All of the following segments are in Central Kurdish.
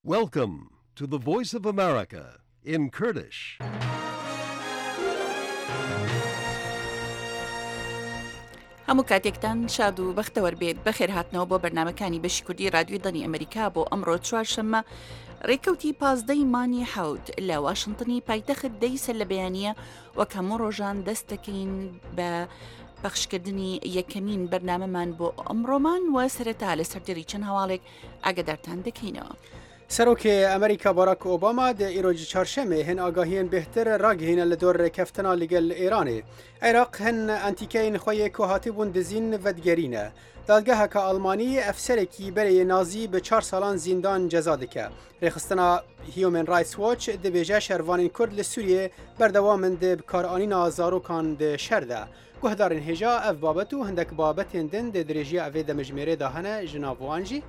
Welcome to the Voice of America in Kurdish. هەموو کاتێکتان شاد و بەختەوە بێت بەخێر هاتنەوە بۆ بەرنامەکانی بەشی کوردی رادیۆی دەنی ئەمریکا بۆ ئەمڕۆ چوارشەممە ڕێکەوتی 15 مانی حەوت لە واشنتنی پایتەخت دەیسە لە بەیانیە وەک هەموو ڕۆژان دەست دەکەین بە پەخشکردنی یەکەمین بەرنامەمان بۆ ئەمڕۆمان و سەرەتا لە سەردێری چەند هەواڵێک ئاگادارتان دەکەینەوە. سەرۆکی ئەمریکا باراک ئۆباما دە ئیرۆجی چارشەمێ هەن ئاگاهیان بهتر ڕاگەهێنە لە دۆر ڕێکەفتنا لەگەل ئێرانێ. عێراق هەن ئەنتیکەین خۆیەک و هاتیبوون دزین ڤەدگەرینە. دادگەهەکە ئەڵمانی ئەفسەرێکی بەرەیە نازی بە 4 ساڵان زیندان جەزا دکە. ڕێخستنا هیومن رایتس واچ دەبێژە شەروانین کورد لە سووریێ بەردەوامن دە بکارئانینا زارۆکان دە شەردا. گوهدارن هێژا ئەف بابەت و هەندێک بابەتێن دن دە درێژیە ئەوێ دەمەژمێرێدا هەنە ژناڤوانجی.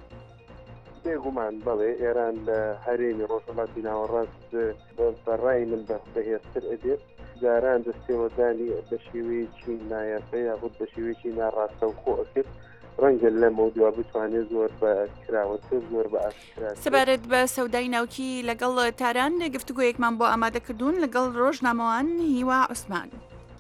بێگومان بەڵێ ئێران لە هەرێمی ڕۆژهەڵاتی ناوەڕاست بەڕای من بەهێزتر ئەدێت جاران دەستێوەدانی بە شێوەیەکی نایاسە یاخود بە شێوەیەکی ناڕاستە و خۆ ئەکرد ڕەنگە لە مەودووە بتوانێت زۆر بە کراوەتر زۆر بە ئاشکرا. سەبارەت بە سەودای ناوکی لەگەڵ تاران گفتوگۆیەکمان بۆ ئامادەکردوون لەگەڵ ڕۆژنامەوان هیوا عوسمان.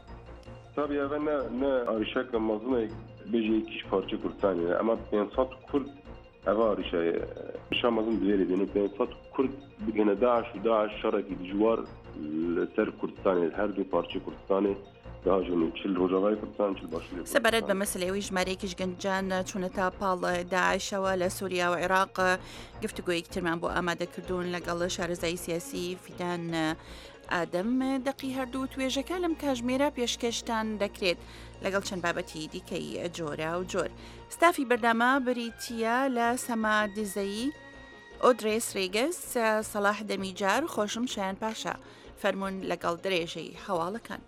Tabii ne arışak mazlumay beji kiş parça Kürdistan'ı ama pensat Kürt ava arışay şamazın diğeri 500 Kürt bugüne Daesh şaraki civar ser Kürdistan'ı her bir parça Kürdistan'ı daha jönü çil rojavay Kürdistan çil başlıyor. سەبارەت بە مەسلەوەی ژمارەیەکیش گەنجان چوونەتا پاڵ داعشەوە لە سووریا و عێراق گفتوگۆیەکترمان بۆ ئامادەکردوون لەگەڵ شارەزای سیاسی فیدان ئادەم دەقی هەردوو توێژەکە لەم کاژمێرە پێشکەشتان دەکرێت لەگەڵ چەند بابەتی دیکەی جۆرا و جۆر. ستافی بەردەما بریتیە لە سەما دیزەیی ئۆدرێس ڕێگەس سەلاح دەمیجار خۆشم شایان پاشا فەرمونون لەگەڵ درێژەی هەواڵەکان.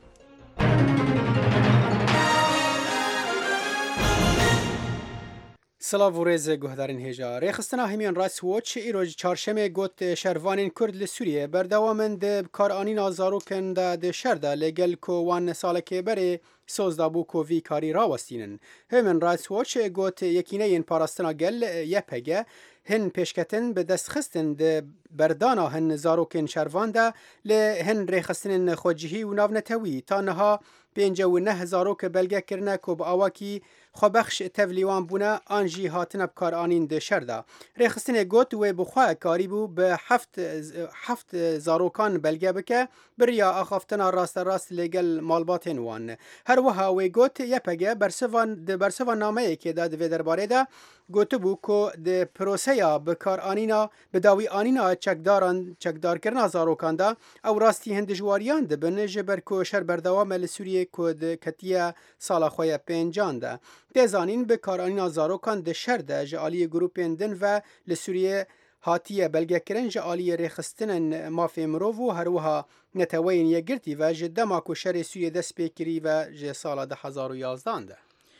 سلااو و ڕێزە گوهدارن هێژا ڕێخستنا هەمیان ڕاست وۆچ ئیرۆژی چارشەمێ گوت شەروانین کورد لە سووریە بەردەوامن دە بکارئانینا زارۆکەندا دە شەردا لەگەل کۆوان ساڵەکێ بەرێ سۆزدا بوو کۆڤی کاری ڕاوەستینن. هەمن ڕاست وۆچ گوت یەکینەیەن پاراستنا گەل یەپەگە هن پێشکەتن بە دەستخستن دە بەردانا هەن زارۆکên شەرواندا لە هەن ڕێخستنن خۆجیهی و ناونەتەوی تا نەها 59 زارۆکە بەلگەکردنە کۆ بە ئاواکی خۆبەخش تەڤلیوان بوونە ئانژی هاتنە بکارئانین دە شەردا. ڕێخستنێ گوت وێ بخوا کاری بوو بە هەفت زارۆکان بەلگە بکە بریا ئاخافتنا ڕاستەڕاست لەگەل ماڵباتێن وان. هەروەها وێ گوت یەپەگە بەرسەوان نامەیەکێدا دەوێ دەربارەیدا گوتبوو کۆ دە پرۆسەیە بکارئانینا بەداوی ئانینا چەکدارکردنا زارۆکاندا ئەو ڕاستی هەندژواریان دەبن ژە بەر کۆشەر بەردەوامە لە سووریە کۆ کەتیە ساڵا خۆیە پێنجاندا. دێزانین بکارئانینا زارۆکان دە شەردە ژە ئالیە گروپێن دن و لە سووریە هاتیە بەلگەکردن ژە ئالیە ڕێخستنن مافێ مرۆڤ و هەروەها نەتەوەین یەکگرتی و ژە دەماک و شەرێ سووریە دەست پێکری و ژێ ساڵە 2011دا.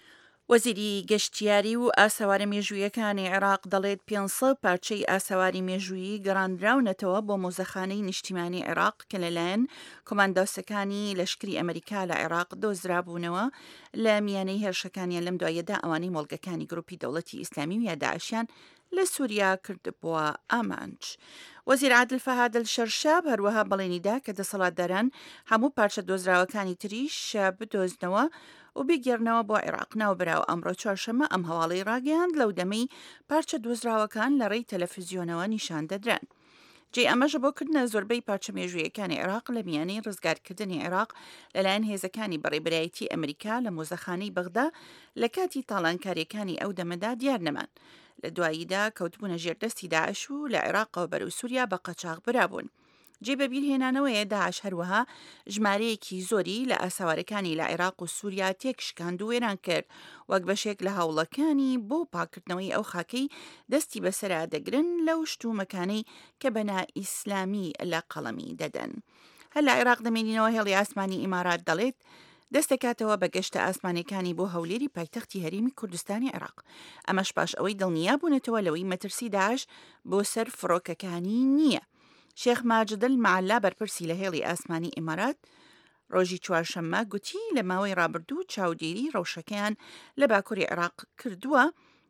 وەزیری گەشتیاری و ئاسەوارە مێژوویەکانی عێراق دەڵێت 500 پارچەی ئاسەواری مێژوویی گەڕاندراونەتەوە بۆ مۆزەخانەی نیشتیمانی عێراق کە لەلایەن کۆماندۆسەکانی لەشکری ئەمریکا لە عێراق دۆزرابوونەوە لە میانەی هێرشەکانیان لەم دوایەدا ئەوانەی مۆڵگەکانی گروپی دەوڵەتی ئیسلامی و یا داعشیان لە سووریا کردبووە ئامانج. وەزیر عادل فەهاد الشەرشاب هەروەها بەڵێنیدا کە دەسەڵاتداران هەموو پارچە دۆزراوەکانی تریش بدۆزنەوە و بگێڕنەوە بۆ عێراق ناوبراوە ئەمڕۆ چوارشەممە ئەم هەواڵەی ڕاگەیاند لەو دەمەی پارچە دۆزراوەکان لە ڕێی تەلەڤیزیۆنەوە نیشان دەدران. جێ ئەمەژە بۆ کردنە زۆربەی پارچە مێژوویەکانی عێراق لە میانەی ڕزگارکردنی عێراق لەلایەن هێزەکانی بەڕێبەرایەتی ئەمریکا لە مۆزەخانەی بەغدا لە کاتی تاڵانکاریەکانی ئەو دەمەدا دیار نەمان. لە دواییدا کەوتبوونە ژێردەستی داعش و لە عێراقەوە بەرەو سووریا بە قەچاق برابوون. جێ بەبیرهێنانەوەیە داعش هەروەها ژمارەیەکی زۆری لە ئاساوارەکانی لە عێراق و سووریا تێکشکاند و وێران کرد وەک بەشێک لە هەوڵەکانی بۆ پاکردنەوەی ئەو خاکەی دەستی بەسەرا دەگرن لەو شتومەکانەی کە بەنا ئیسلامی لە قەڵەمی دەدەن. هەر لە عێراق دەمێنینەوە هێڵی ئاسمانی ئیمارات دەڵێت دەستەکاتەوە بە گەشتە ئاسمانەکانی بۆ هەولێری پایتەختی هەرێمی کوردستانی عێراق. ئەمەش پاش ئەوەی دڵنیا بوونەتەوە لەوەی مەترسی داعش بۆ سەر فڕۆکەکانی نییە. شێخ ماجدل معەلا بەرپرسی لە هێڵی ئاسمانی ئیمارات ڕۆژی چوارشەممە گوتی لە ماوەی ڕابردوو چاودێری ڕەوشەکەیان لە باکووری عێراق کردووە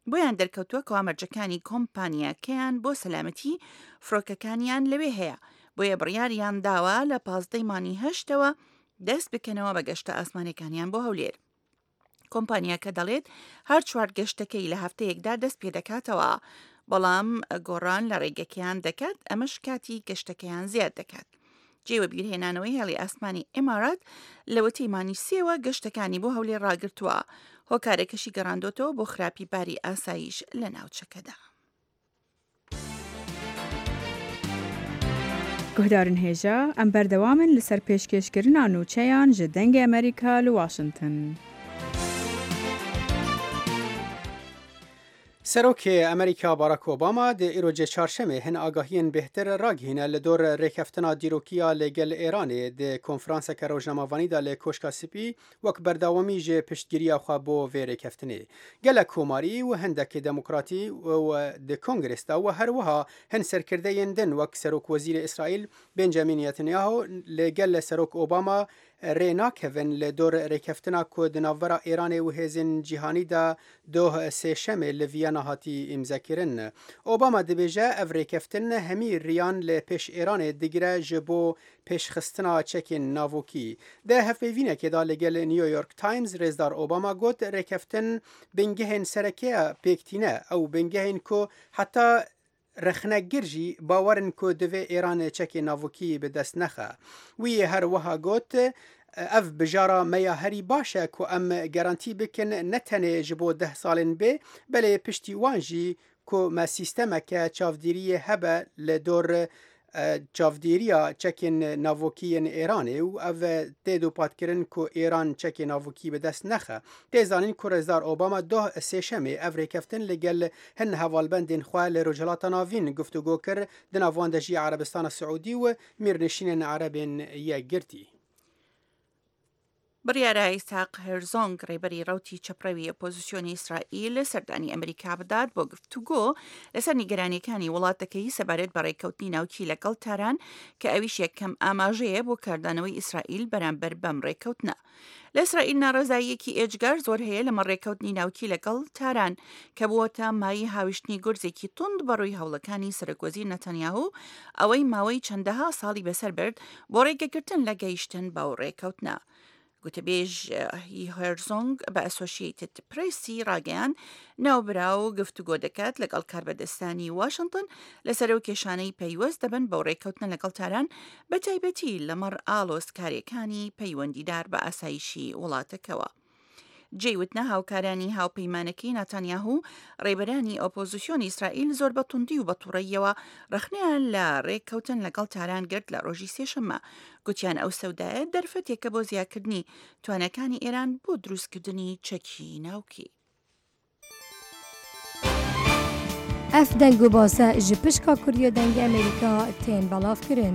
بۆیان دەرکەوتووە کە ئامەرجەکانی کۆمپانیاکەیان بۆ سەلامەتی فڕۆکەکانیان لەوێ هەیە بۆیە بڕیاریان داوە لە 15 مانگی هەشتەوە دەست بکەنەوە بە گەشتە ئاسمانەکانیان بۆ هەولێر. کۆمپانیاکە دەڵێت هەر چوار گەشتەکەی لە هەفتەیەکدا دەست پێ دەکاتەوە، بەڵام گۆڕان لە ڕێگەکەیان دەکات، ئەمەش کاتی گەشتەکەیان زیاد دەکات. جێوە بیرهێنانەوەی هێڵی ئاسمانی ئێمارات لە وەتەی مانگی سێوە گەشتەکانی بۆ هەولێر ڕاگرتووە، هۆکارێکەشی گەڕاندۆتەوە بۆ خراپی باری ئاسایش لە ناوچەکەدا. گوهدارن هێژە ئەم بەردەوامن لەسەر پێشکەشکردنا نووچەیان ji dengê Amerîka li Washington. سەرۆکێ ئەمریکا باراک ئۆباما دە ئیرۆجێ چارشەمێ هەن ئاگاهیان بهتر ڕاگهینە لە دۆر ڕێکەفتنا دیرۆکیە لەگەل ئێرانێ دە کۆنفرانسەکە ڕۆژنامەوانیدا لە کۆشکا سپی وەک بەرداوامی ژێ پشتگیریە خوا بۆ vê رێکەفتنێ گەلە کۆماری و هەندێکی دەموکراتی و دە کۆنگرستا و هەروەها هەن سەرکردەیەن دن وەک سەرۆک وەزیرە ئیسرائیل بنجامین نێتانیاهو لەگەل لە سەرۆک ئۆباما رێناکەون لە دۆر ڕێکەفتنا کۆ دناڤەرا ئێرانێ و هێزن جیهانیدا دۆه سێشەمێ لە ڤیەنا هاتی ئیمزەکردن. ئۆباما دەبێژە ئەڤ رێکەفتن هەمی ڕیان لە پێش ئێرانێ دیگرە ji بۆ پێشخستنا چەکên ناڤۆکî. دە هەفتەڤینێکێدا لەگەل نیویۆرک تایمز رێزدار ئۆباما گوت رێکەفتن بنگehên سەرەکیە پێکتینە ئەو بنگehên ku heta رەخنەگرژی باوەرن ku divê ئێرانê çekê navokî bi dest nexe. Wî her wiha got ev bijara meya herî baş e ku em gerantî bikin ne tenê ji bo 10 salên bê belê piştî wan jî ku me sîstemeke çavdîriyê hebe li dor çavdîriya çekên navokiyên Îranê û ev tê dopatkirin ku Îran çekê navokî bi dest nexe. Tê zanîn ku Rêzdar Obama doh sêşemê ev rêkeftin li gel hin hevalbendên xwe li Rojhilata Navîn guftûgo kir di nav wan de jî Erebistana Siûdî û mêrnişînên Erebên yek girtî. بڕیارە ئیسحاق هێرزۆنگ ڕێبەری ڕەوتی چەپڕەوی ئۆپۆزیسیۆنی ئیسرائیل سەردانی ئەمریکا بدات بۆ گفتوگۆ لەسەر نیگەرانیەکانی وڵاتەکەی سەبارەت بە ڕێکەوتنی ناوکی لەگەڵ تاران کە ئەویش یەکەم ئاماژەیە بۆ کاردانەوەی ئیسرائیل بەرامبەر بەم ڕێکەوتنە. لە ئیسرائیل ناڕەزاییەکی ئێجگار زۆر هەیە لەمە ڕێکەوتنی ناوکی لەگەڵ تاران کە بووەتە مای هاویشتنی گورزێکی تند بەڕووی هەوڵەکانی سەرۆکوەزیر نەتەنیاهو ئەوەی ماوەی چەندەها ساڵی بەسەر برد بۆ ڕێگەگرتن لە گەیشتن بەو ڕێکەوتنە. گوتەبێژ هێرزۆنگ بە ئەسۆشیێتد پرێسی ڕاگەیان ناوبرا و گفتوگۆ دەکات لەگەڵ کاربەدەستانی واشنگتن لەسەر و کێشانەی پەیوەست دەبن بەو ڕێکەوتنە لەگەڵ تاران بە تایبەتی لەمەڕ ئاڵۆزکاریەکانی پەیوەندیدار بە ئاسایشی وڵاتەکەوە. جێوتنە هاوکارانی هاوپەیمانەکەی نەتانیاهو ڕێبەرانی ئۆپۆزیسیۆنی ئیسرائیل زۆر بە توندی و بە تووڕەیەوە ڕەخنیان لە ڕێککەوتن لەگەڵ تاران گرت لە ڕۆژی سێشەممە گوتیان ئەو سەودایە دەرفەتێکە بۆ زیادکردنی توانەکانی ئێران بۆ دروستکردنی چەکی ناوکی. ئەف دەنگ و باسە ji pişka Kuriya dengê Amerîka tên belavkirin.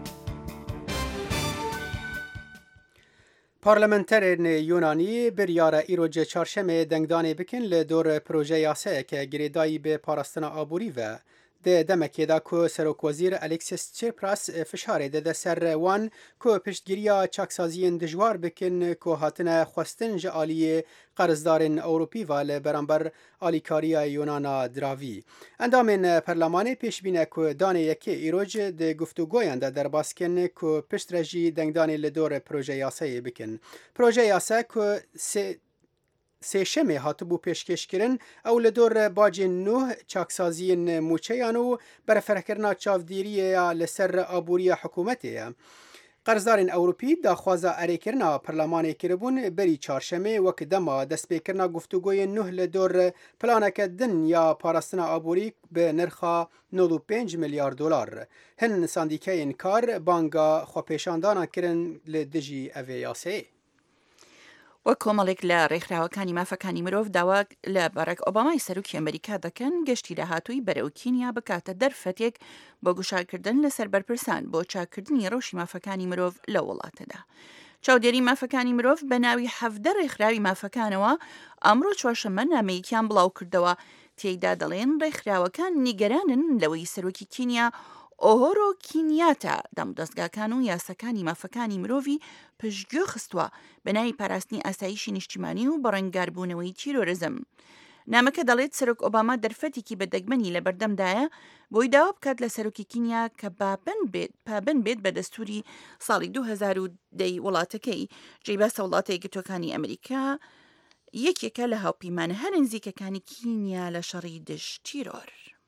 پارلمنترên Yunanî biryara îrojê çarşemê dengdanê bikin li dor proje yasayeke girêdayî bi parastina aborî ve di demekê da ku Serokwezîr Alexis Tsipras fişarê dide ser wan ku piştgiriya çaksaziyên dijwar bikin ku hatine xwestin ji aliyê qerzdarên Ewropî ve li beramber alîkariya Yunana diravî. Endamên perlemanê pêşbîne ku danê yekê îroj di guftûgoyan de derbas kirin ku pişt re jî dengdanê li dor proje yasayê bikin. Proje yasa ku sêşemê hatibû pêşkêşkirin ew li dor bacên nûh çaksaziyên mûçeyan û berfirehkirina çavdîriya li ser aboriya hikûmetê ye. Qerzdarên Ewropî daxwaza erêkirina perlemanê kiribûn berî çarşemê wek dema destpêkirina guftûgoyên nûh li dor planeke din ya parastina aborî bi nirxa 95 milyar dolar. Hin sandîkeyên kar banga xwepêşandanan kirin li dijî evê yasayê. وە کۆمەڵێک لە ڕێکخراوەکانی مافەکانی مرۆڤ داوا لە بەڕێک ئۆبامای سەرۆکی ئەمریکا دەکەن گەشتی داهاتووی بەرەو کینیا بکاتە دەرفەتێک بۆ گوشارکردن لەسەر بەرپرسان بۆ چاکردنی ڕەوشی مافەکانی مرۆڤ لە وڵاتەدا. چاودێری مافەکانی مرۆڤ بە ناوی 17 ڕێکخراوی مافەکانەوە ئەمڕۆ چوارشەممە نامەیەکیان بڵاو کردەوە تێیدا دەڵێن ڕێکخراوەکان نیگەرانن لەوەی سەرۆکی کینیا ئۆهۆرۆ کینیاتە دەمودەستگاکان و یاسەکانی مافەکانی مرۆڤی پشتگوێ خستووە بە ناوی پاراستنی ئاسایشی نیشتیمانی و بەڕێنگاربوونەوەی تیرۆرزم. نامەکە دەڵێت سەرۆک ئۆباما دەرفەتێکی بەدەگمەنی لە بەردەمدایە بۆی داوا بکات لە سەرۆکی کینیا کە پابند بێت بە دەستوری ساڵی 2010 وڵاتەکەی جێی بەسە وڵاتە یەکگرتووەکانی ئەمریکا یەکێکە لە هاوپەیمانە هەر نزیکەکانی کینیا لە شەڕی دژ تیرۆر.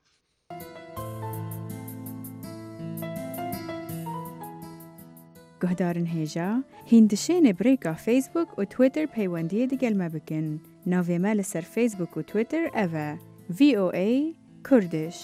گهدارن هێژا هیندشێنێ برێکا فیسبوک و تویتر پەیوەندیە دەگەلمە بکەن. ناوێمە لەسەر فیسبوک و تویتر ئەڤە VOA کوردش.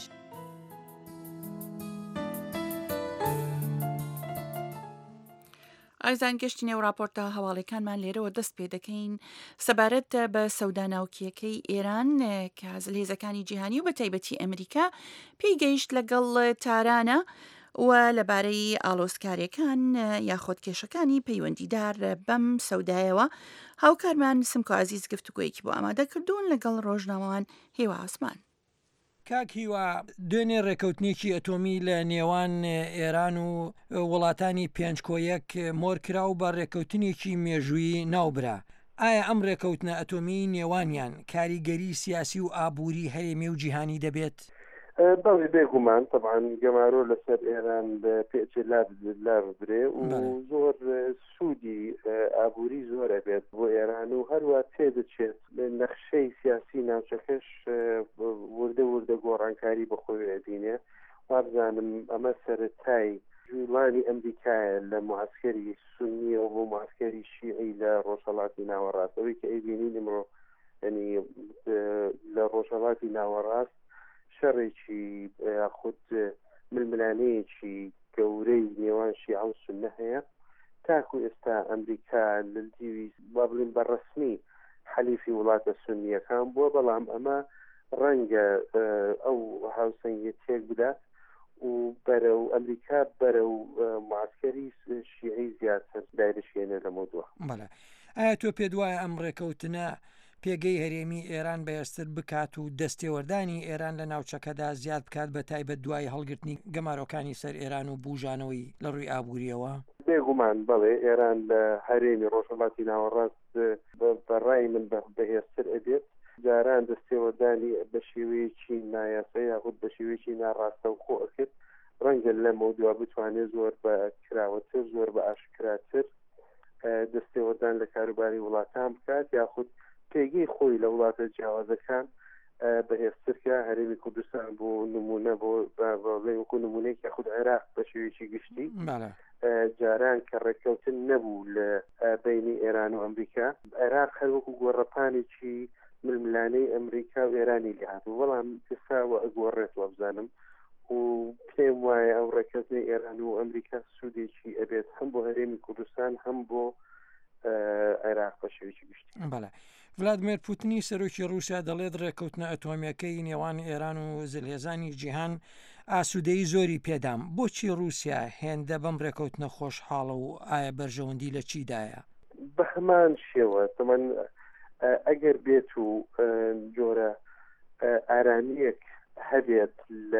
ئازان گەشتینێ و راپۆرتە هەواڵەکانمان لێرەوە دەست پێ دەکەین سەبارەت بە سەوداناوکیەکەی ئێران کە هێزەکانی جیهانی و بە تایبەتی ئەمریکا پێی گەیشت لەگەڵ تارانە و لەبارەی ئاڵۆزکاریەکان یاخۆت کێشەکانی پەیوەندیدار بەم سەودایەوە هاوکارمان سمکۆ عەزیز گفتوگۆیەکی بۆ ئامادە کردوون لەگەڵ ڕۆژنامەوان هێوا ئاسمان. کاک هیوا دوێنێ ڕێکەوتنێکی ئەتۆمی لە نێوان ئێران و وڵاتانی پێنجکۆیەک مۆرکرا و بە ڕێکەوتنێکی مێژووی ناوبرا. ئایا ئەم ڕێکەوتنە ئەتۆمی نێوانیان کاریگەری سیاسی و ئابووری هەرێمی و جیهانی دەبێت؟ بەڵێ بێگومان طبعاً گەمارۆ لەسەر ئێران بە پێچێ لار بدرێ و زۆر سوودی ئابووری زۆرە بێت بۆ ئێران و هەروە تێدەچێت نەخشەی سیاسی ناوچەکەش وردە گۆڕانکاری بەخۆی ئەدینێ. وابزانم ئەمە سەرەتای جوڵانی ئەمریکایە لە معسکەری سونیە و بۆ معسکەری شیعی لە ڕۆژهەڵاتی ناوەڕاستەوەی کە ئەیبینین ئەمڕۆ ینی لە ڕۆژهەڵاتی ناوەڕاست شەڕێکی یاخود ململانەیەکی گەورەی نێوان شیعە و سوننە هەیە. تاکو ئێستا ئەمریکا لە دیوی با بڵین بەڕەسمی حەلیفی وڵاتە سونیەکان بووە، بەڵام ئەمە ڕەنگە ئەو هاوسەنگەتێک بدات و بەرە و ئەمریکا بەرە و معسکەری شیعی زیاتر دایرشێنە لە مۆدووە. بەڵێ ئایا تۆ پێ دوایە ئەم ڕێکەوتنە پێگەی هەرێمی ئێران بەهێزتر بکات و دەستێوەردانی ئێران لە ناوچەکەدا زیاد بکات بە تایبەت دوای هەڵگرتنی گەمارۆکانی سەر ئێران و بوژانەوەی لە ڕووی ئابووریەوە؟ بێگومان بەڵێ ئێران لە هەرێمی ڕۆژهەڵاتی ناوەڕاست بەڕای من بەهێزتر ئەبێت. جاران دەستێوەردانی بە شێوەیەکی نایاسا یاخود بە شێوەیەکی ناڕاستە و خۆ ئەکرد ڕەنگە لە مەودووە بتوانێت زۆر بە کراوەتر زۆر بە ئاشکراتر دەستێوەردان لە کاروباری وڵاتان بکات یاخود پێگەی خۆی لە وڵاتە جیاوازەکان بەهێزترکە. هەرێمی کوردستان بۆ نمونە بۆ وەکو نمونەیەک یاخود عێراق بە شێوەیەکی گشتی جاران کە ڕێککەوتن نەبوو لە بینی ئێران و ئەمریکا، عێراق هەروەکو گۆڕەپانێکی ململانەی ئەمریکا و ئێرانی لێهاتوو، بەڵام ئێستاوە ئەگۆڕێتوە بزانم و پێم وایە ئەو ڕێککەوتنی ئێران و ئەمریکا سوودێکی ئەبێت هەم بۆ هەرێمی کوردستان هەم بۆ عێراق بە شێوەیەکی گشتی. بەڵێ ڤلادیمیر پوتینی سەرۆکی رووسیا دەڵێت ڕێکەوتنە ئەتۆمیەکەی نێوان ئێران و زلهێزانی جیهان ئاسوودەیی زۆری پێدام. بۆچی رووسیا هێندە بەم ڕێکەوتنە خۆشحاڵە و ئایا بەرژەوەندی لە چیدایە؟ بە هەمان شێوە تەمان ئەگەر بێت و جۆرە ئارانیەک هەبێت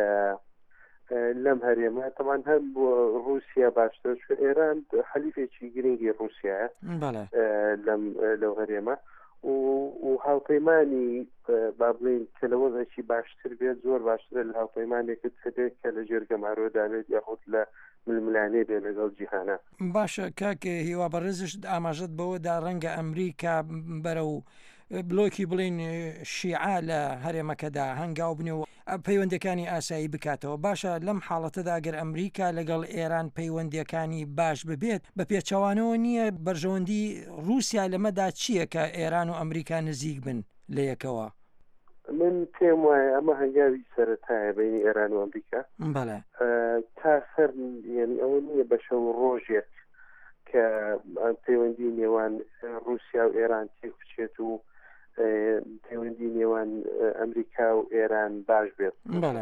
لەم هەرێمە تەمان هەم بۆ رووسیا باشتر چون ئێران حەلیفێکی گرنگی رووسیایە لەو هەرێمە و هاوپەیمانی با بڵین کە لە وەزێکی باشتر بێت زۆر باشترە لە هاوپەیمانێکت هەبێت کە لە ژێرگەمارۆدانێت یاخود لە ململانێ بێ لەگەڵ جیهانە. باشە کاکە هیوا بەڕێزش ئاماژەت بەوەدا ڕەنگە ئەمریکا بەرە و بلۆکی بڵین شیعە لە هەرێمەکەدا هەنگاو بنێ و پەیوەندەکانی ئاسایی بکاتەوە. باشە لەم حاڵەتەدا ئەگەر ئەمریکا لەگەڵ ئێران پەیوەندەکانی باش ببێت بە پێچەوانەوە نییە بەرژەوەندی رووسیا لەمەدا چییە کە ئێران و ئەمریکا نزیک بن لە یەکەوە؟ من پێم وایە ئەمە هەنگاوی سەرەتایە بینی ئێران و ئەمریکا. بەڵێ تا سەر یعنی ئەوە نییە بە شەو ڕۆژێک کە پەیوەندی نێوان رووسیا و ئێران تێک بچێت و پەیوەندی نێوان ئەمریکا و ئێران باش بێت.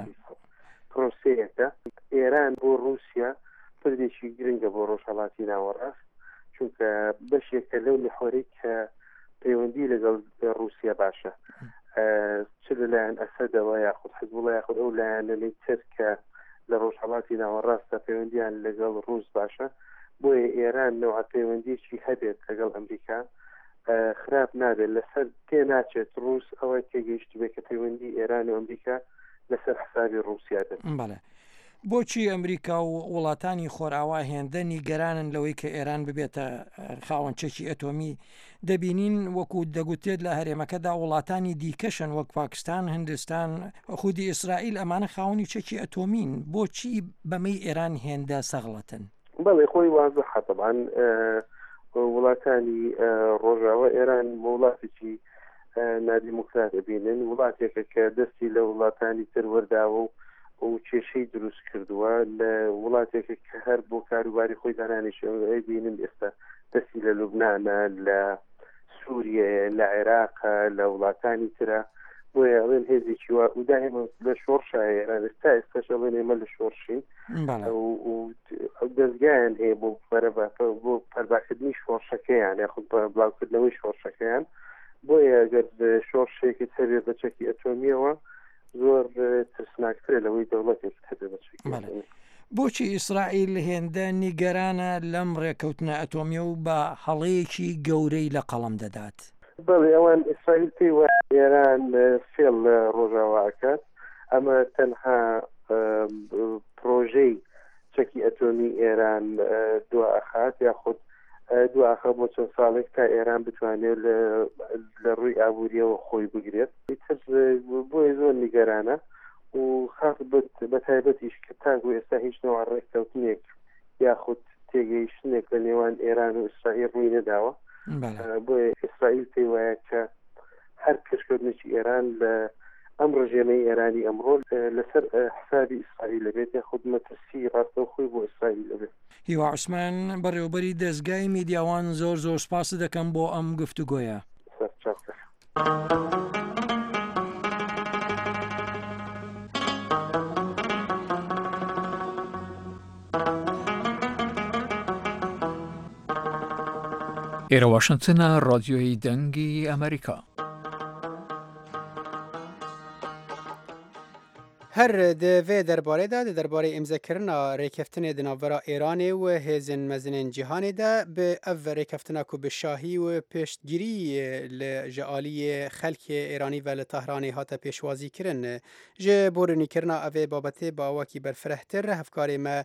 پرۆسەیەکە ئێران بۆ رووسیا پردێکی گرنگە بۆ ڕۆژهەڵاتی ناوەڕاست چونکە بەشێکە لەو لەحوەرەی کە پەیوەندی لەگەڵ رووسیا باشە چ لەلایەن ئەسەدەوە یاخود حزبوڵە یاخود ئەو لایەنەی تر کە لە ڕۆژهەڵاتی ناوەڕاستە پەیوەندیان لەگەڵ رووس باشە. بۆیە ئێران نەوە پەیوەندیێکی هەبێت لەگەڵ ئەمریکا خراپ نابێت لەسەر تێ ناچێت ڕووس ئەوە تێگەیشت بێت کە پەیوەندی ئێران و ئەمریکا لەسەر حسابی ڕووسیا دەبێت. بەڵێ بۆچی ئەمریکا و وڵاتانی خۆرئاوا هێندە نیگەرانن لەوەی کە ئێران ببێتە خاوەن چەکی ئەتۆمی دەبینین وەکو دەگوتێت لە هەرێمەکەدا وڵاتانی دیکەشن وەک پاکستان، هندستان، خودی ئیسرائیل ئەمانە خاوەنی چەکی ئەتۆمین، بۆچی بەمەی ئێران هێندە سەغڵەتن؟ بەڵێ خۆی وازەحە طبعاً وڵاتانی ڕۆژاوە ئێران وڵاتێکی نادیموکرات دەبینن، وڵاتێکە کە دەستی لە وڵاتانی تر وەرداوە و کێشەی دروست کردووە لە وڵاتێکە کە هەر بۆ کاروباری خۆی دانانیشەوەی بینن ئێستا دەستی لە لوبنانە، لە سووریە، لە عێراقە، لە وڵاتانی ترە، بۆیە ئەڵێن هێزێکی وا و دائما لە شۆڕشە ئێران ئێستاش ئەڵێن ئێمە لە شۆڕشین و دەستگایان هەیە بۆ پەرباکردنی شۆڕشەکەیان یاخود بڵاوکردنەوەی شۆڕشەکەیان، بۆیە ئەگەر شۆڕشەیەکی هەبێت بە چەکی ئەتۆمیەوە زۆر ترسناکترە لەوەی دەوڵەتێک هەبێت بە چەکی ئەتۆمی. بۆچی ئیسرائیل هێندە نیگەرانە لەم ڕێکەوتنە ئەتۆمیە و بە هەڵەیەکی گەورەی لە قەڵەم دەدات؟ بەڵێ ئەوان ئیسرائیل پێی وایە ئێران فێڵ لە ڕۆژاواکات، ئەمە تەنها پرۆژەی چەکی ئەتۆمی ئێران دواخات یاخود دواخە بۆ چەند ساڵێک تا ئێران بتوانێت لە ڕووی ئابووریەوە خۆی بگرێت. بۆیە زۆر نیگەرانە و خاص بە تایبەتیش کە تاگو ئێستا هیچ نوع ڕێککەوتنێک یاخود تێگەیشتنێک لە نێوان ئێران و ئیسرائیل ڕووی نەداوە. بۆیە ئیسرائیل پێی وایە کە هەر پێشکەوتنێکی ئێران لە ئەم ڕژێمەی ئێرانی ئەمڕۆ لەسەر حسابی ئیسرائیل لەبێت یاخود مەترسی ڕاستەوخۆی بۆ ئیسرائیل لەبێت. هیوا عوسمان بەڕێوەبەری دەستگای میدیاوان زۆر سپاس دەکەم بۆ ئەم گفتوگۆیە. ئێرە واشنگتنە ڕادیۆی دەنگی ئەمریکا. هەر divê derbarê de di derbarê îmzekirina rêkeftinê di navbera Îranê û hêzên mezinên cîhanê de bi ev rêkeftina ku bi şahî û pêşgirî li ji aliyê xelkê Îranî ve li Tehranê hate pêşwazî kirin ji borînîkirina evê babetê bi awakî berfirehtir hevkarê me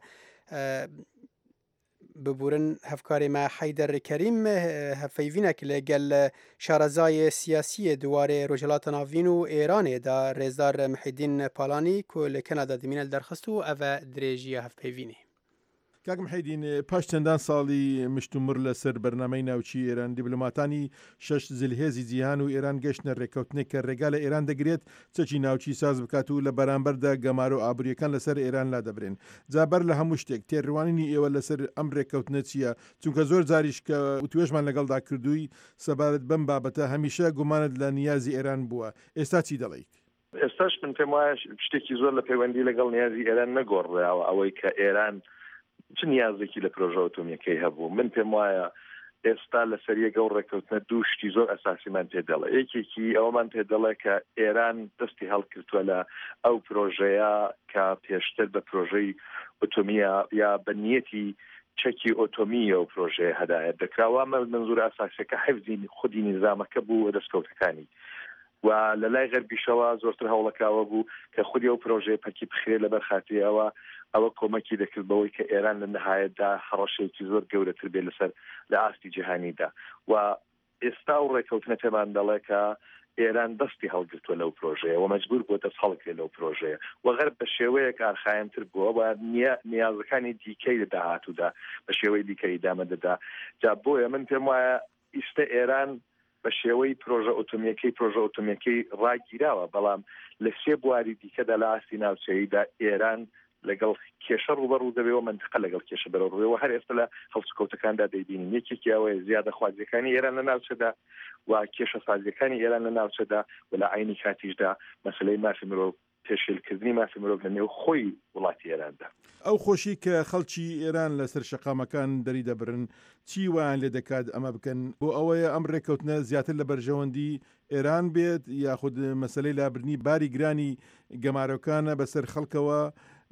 ببورن هفکاری ما حیدر کریم هفیوینک لگل شارزای سیاسی دواره روجلات ناوین و ایران دا رزدار محیدین پالانی که لکندا دمینل درخستو او دریجی هفیوینی. کاک محیدین پاش چەندان ساڵی مشتومڕ لەسەر بەرنامەی ناوچی ئێران دیبلۆماتانی 6 زلهێزی جیهان و ئێران گەشتنە ڕێکەوتنێک کە ڕێگا لە ئێران دەگرێت چەکی ناوچی ساز بکات و لە بەرامبەردا گەمار و ئابووریەکان لەسەر ئێران لا دەبرێن. جابەر لە هەموو شتێک تێڕوانینی ئێوە لەسەر ئەم ڕێکەوتنە چییە؟ چونکە زۆر جاریش کە توێژمان لەگەڵدا کردووی سەبارەت بەم بابەتە هەمیشە گومانت لە نیازی ئێران بووە. ئێستا چی دەڵێیت؟ ئێستاش من پێم وایە شتێکی زۆر لە پەیوەندی لەگەڵ نیازی ئێران نەگۆڕیاوە ئەوەی کە ئێران چ نیازێکی لە پرۆژە ئۆتۆمیەکەی هەبوو. من پێم وایە ئێستا لە سەریەگە و ڕێکەوتنە دوو شتی زۆر ئەساسیمان پێدەڵێ. یەکێکی ئەوەمان پێدەڵێ کە ئێران دەستی هەڵکردووە لە ئەو پرۆژەیە کە پێشتر بە پرۆژەی ئۆتۆمیە یا بە نیەتی چەکی ئۆتۆمیە و پرۆژەیە هەدایەت دەکراوە. منزور ئاساسیەکە حیفزی خودی نیزامەکە بوو دەستکەوتەکانی و لە لای غەربیشەوە زۆرتر هەوڵەکاوە بوو کە خودی ئەو پرۆژەیە پەکی بخرێ لە بەرخاتیەوە ئەوە کۆمەکی دەکرد بەوەی کە ئێران لە نەهایەتدا هەڕەشێکی زۆر گەورەتر بێ لەسەر لە ئاستی جیهانیدا و ئێستا و ڕێکەوتنە پێمان دەڵێ کە ئێران دەستی هەڵگرتووە لەو پرۆژەیە و مەجبور بووە دەست هەڵگرێت لەو پرۆژەیە و غەرب بە شێوەیەک ئارخایەنتر بووە و نیازەکانی دیکەی لە داهاتوودا بە شێوەی دیکەی دامە دەدا. جا بۆیە من پێم وایە ئیستا ئێران بە شێوەی پرۆژە ئۆتۆمیەکەی ڕاگیراوە، بەڵام لە سێ بواری دیکەدا لە ئاستی ناوچەییدا ئێران لەگەڵ کێشە ڕوبەڕوو دەبێەوە منتقە لەگەڵ کێشە بەرەڕوێەوە هەر ئێستا لە هەڵسوکەوتەکاندا دەیبینین. یەکێکی ئەوەیە زیادە خوازیەکانی ئێران لە ناوچەدا و کێشە سازیەکانی ئێران لە ناوچەدا و لە عینی کاتیشدا مەسلەی مافی مرۆڤ پێشێلکردنی مافی مرۆڤ لە نێو خۆی وڵاتی ئێراندا. ئەو خۆشی کە خەڵکی ئێران لەسەر شەقامەکان دەری دەبرن چی وایان لێ دەکات ئەمە بکەن بۆ ئەوەیە ئەم ڕێکەوتنە زیاتر لە بەرژەوەندی ئێران بێت یاخود مەسلەی لابرنی باری گرانی گەمارەکانە بەسەر خەڵکەوە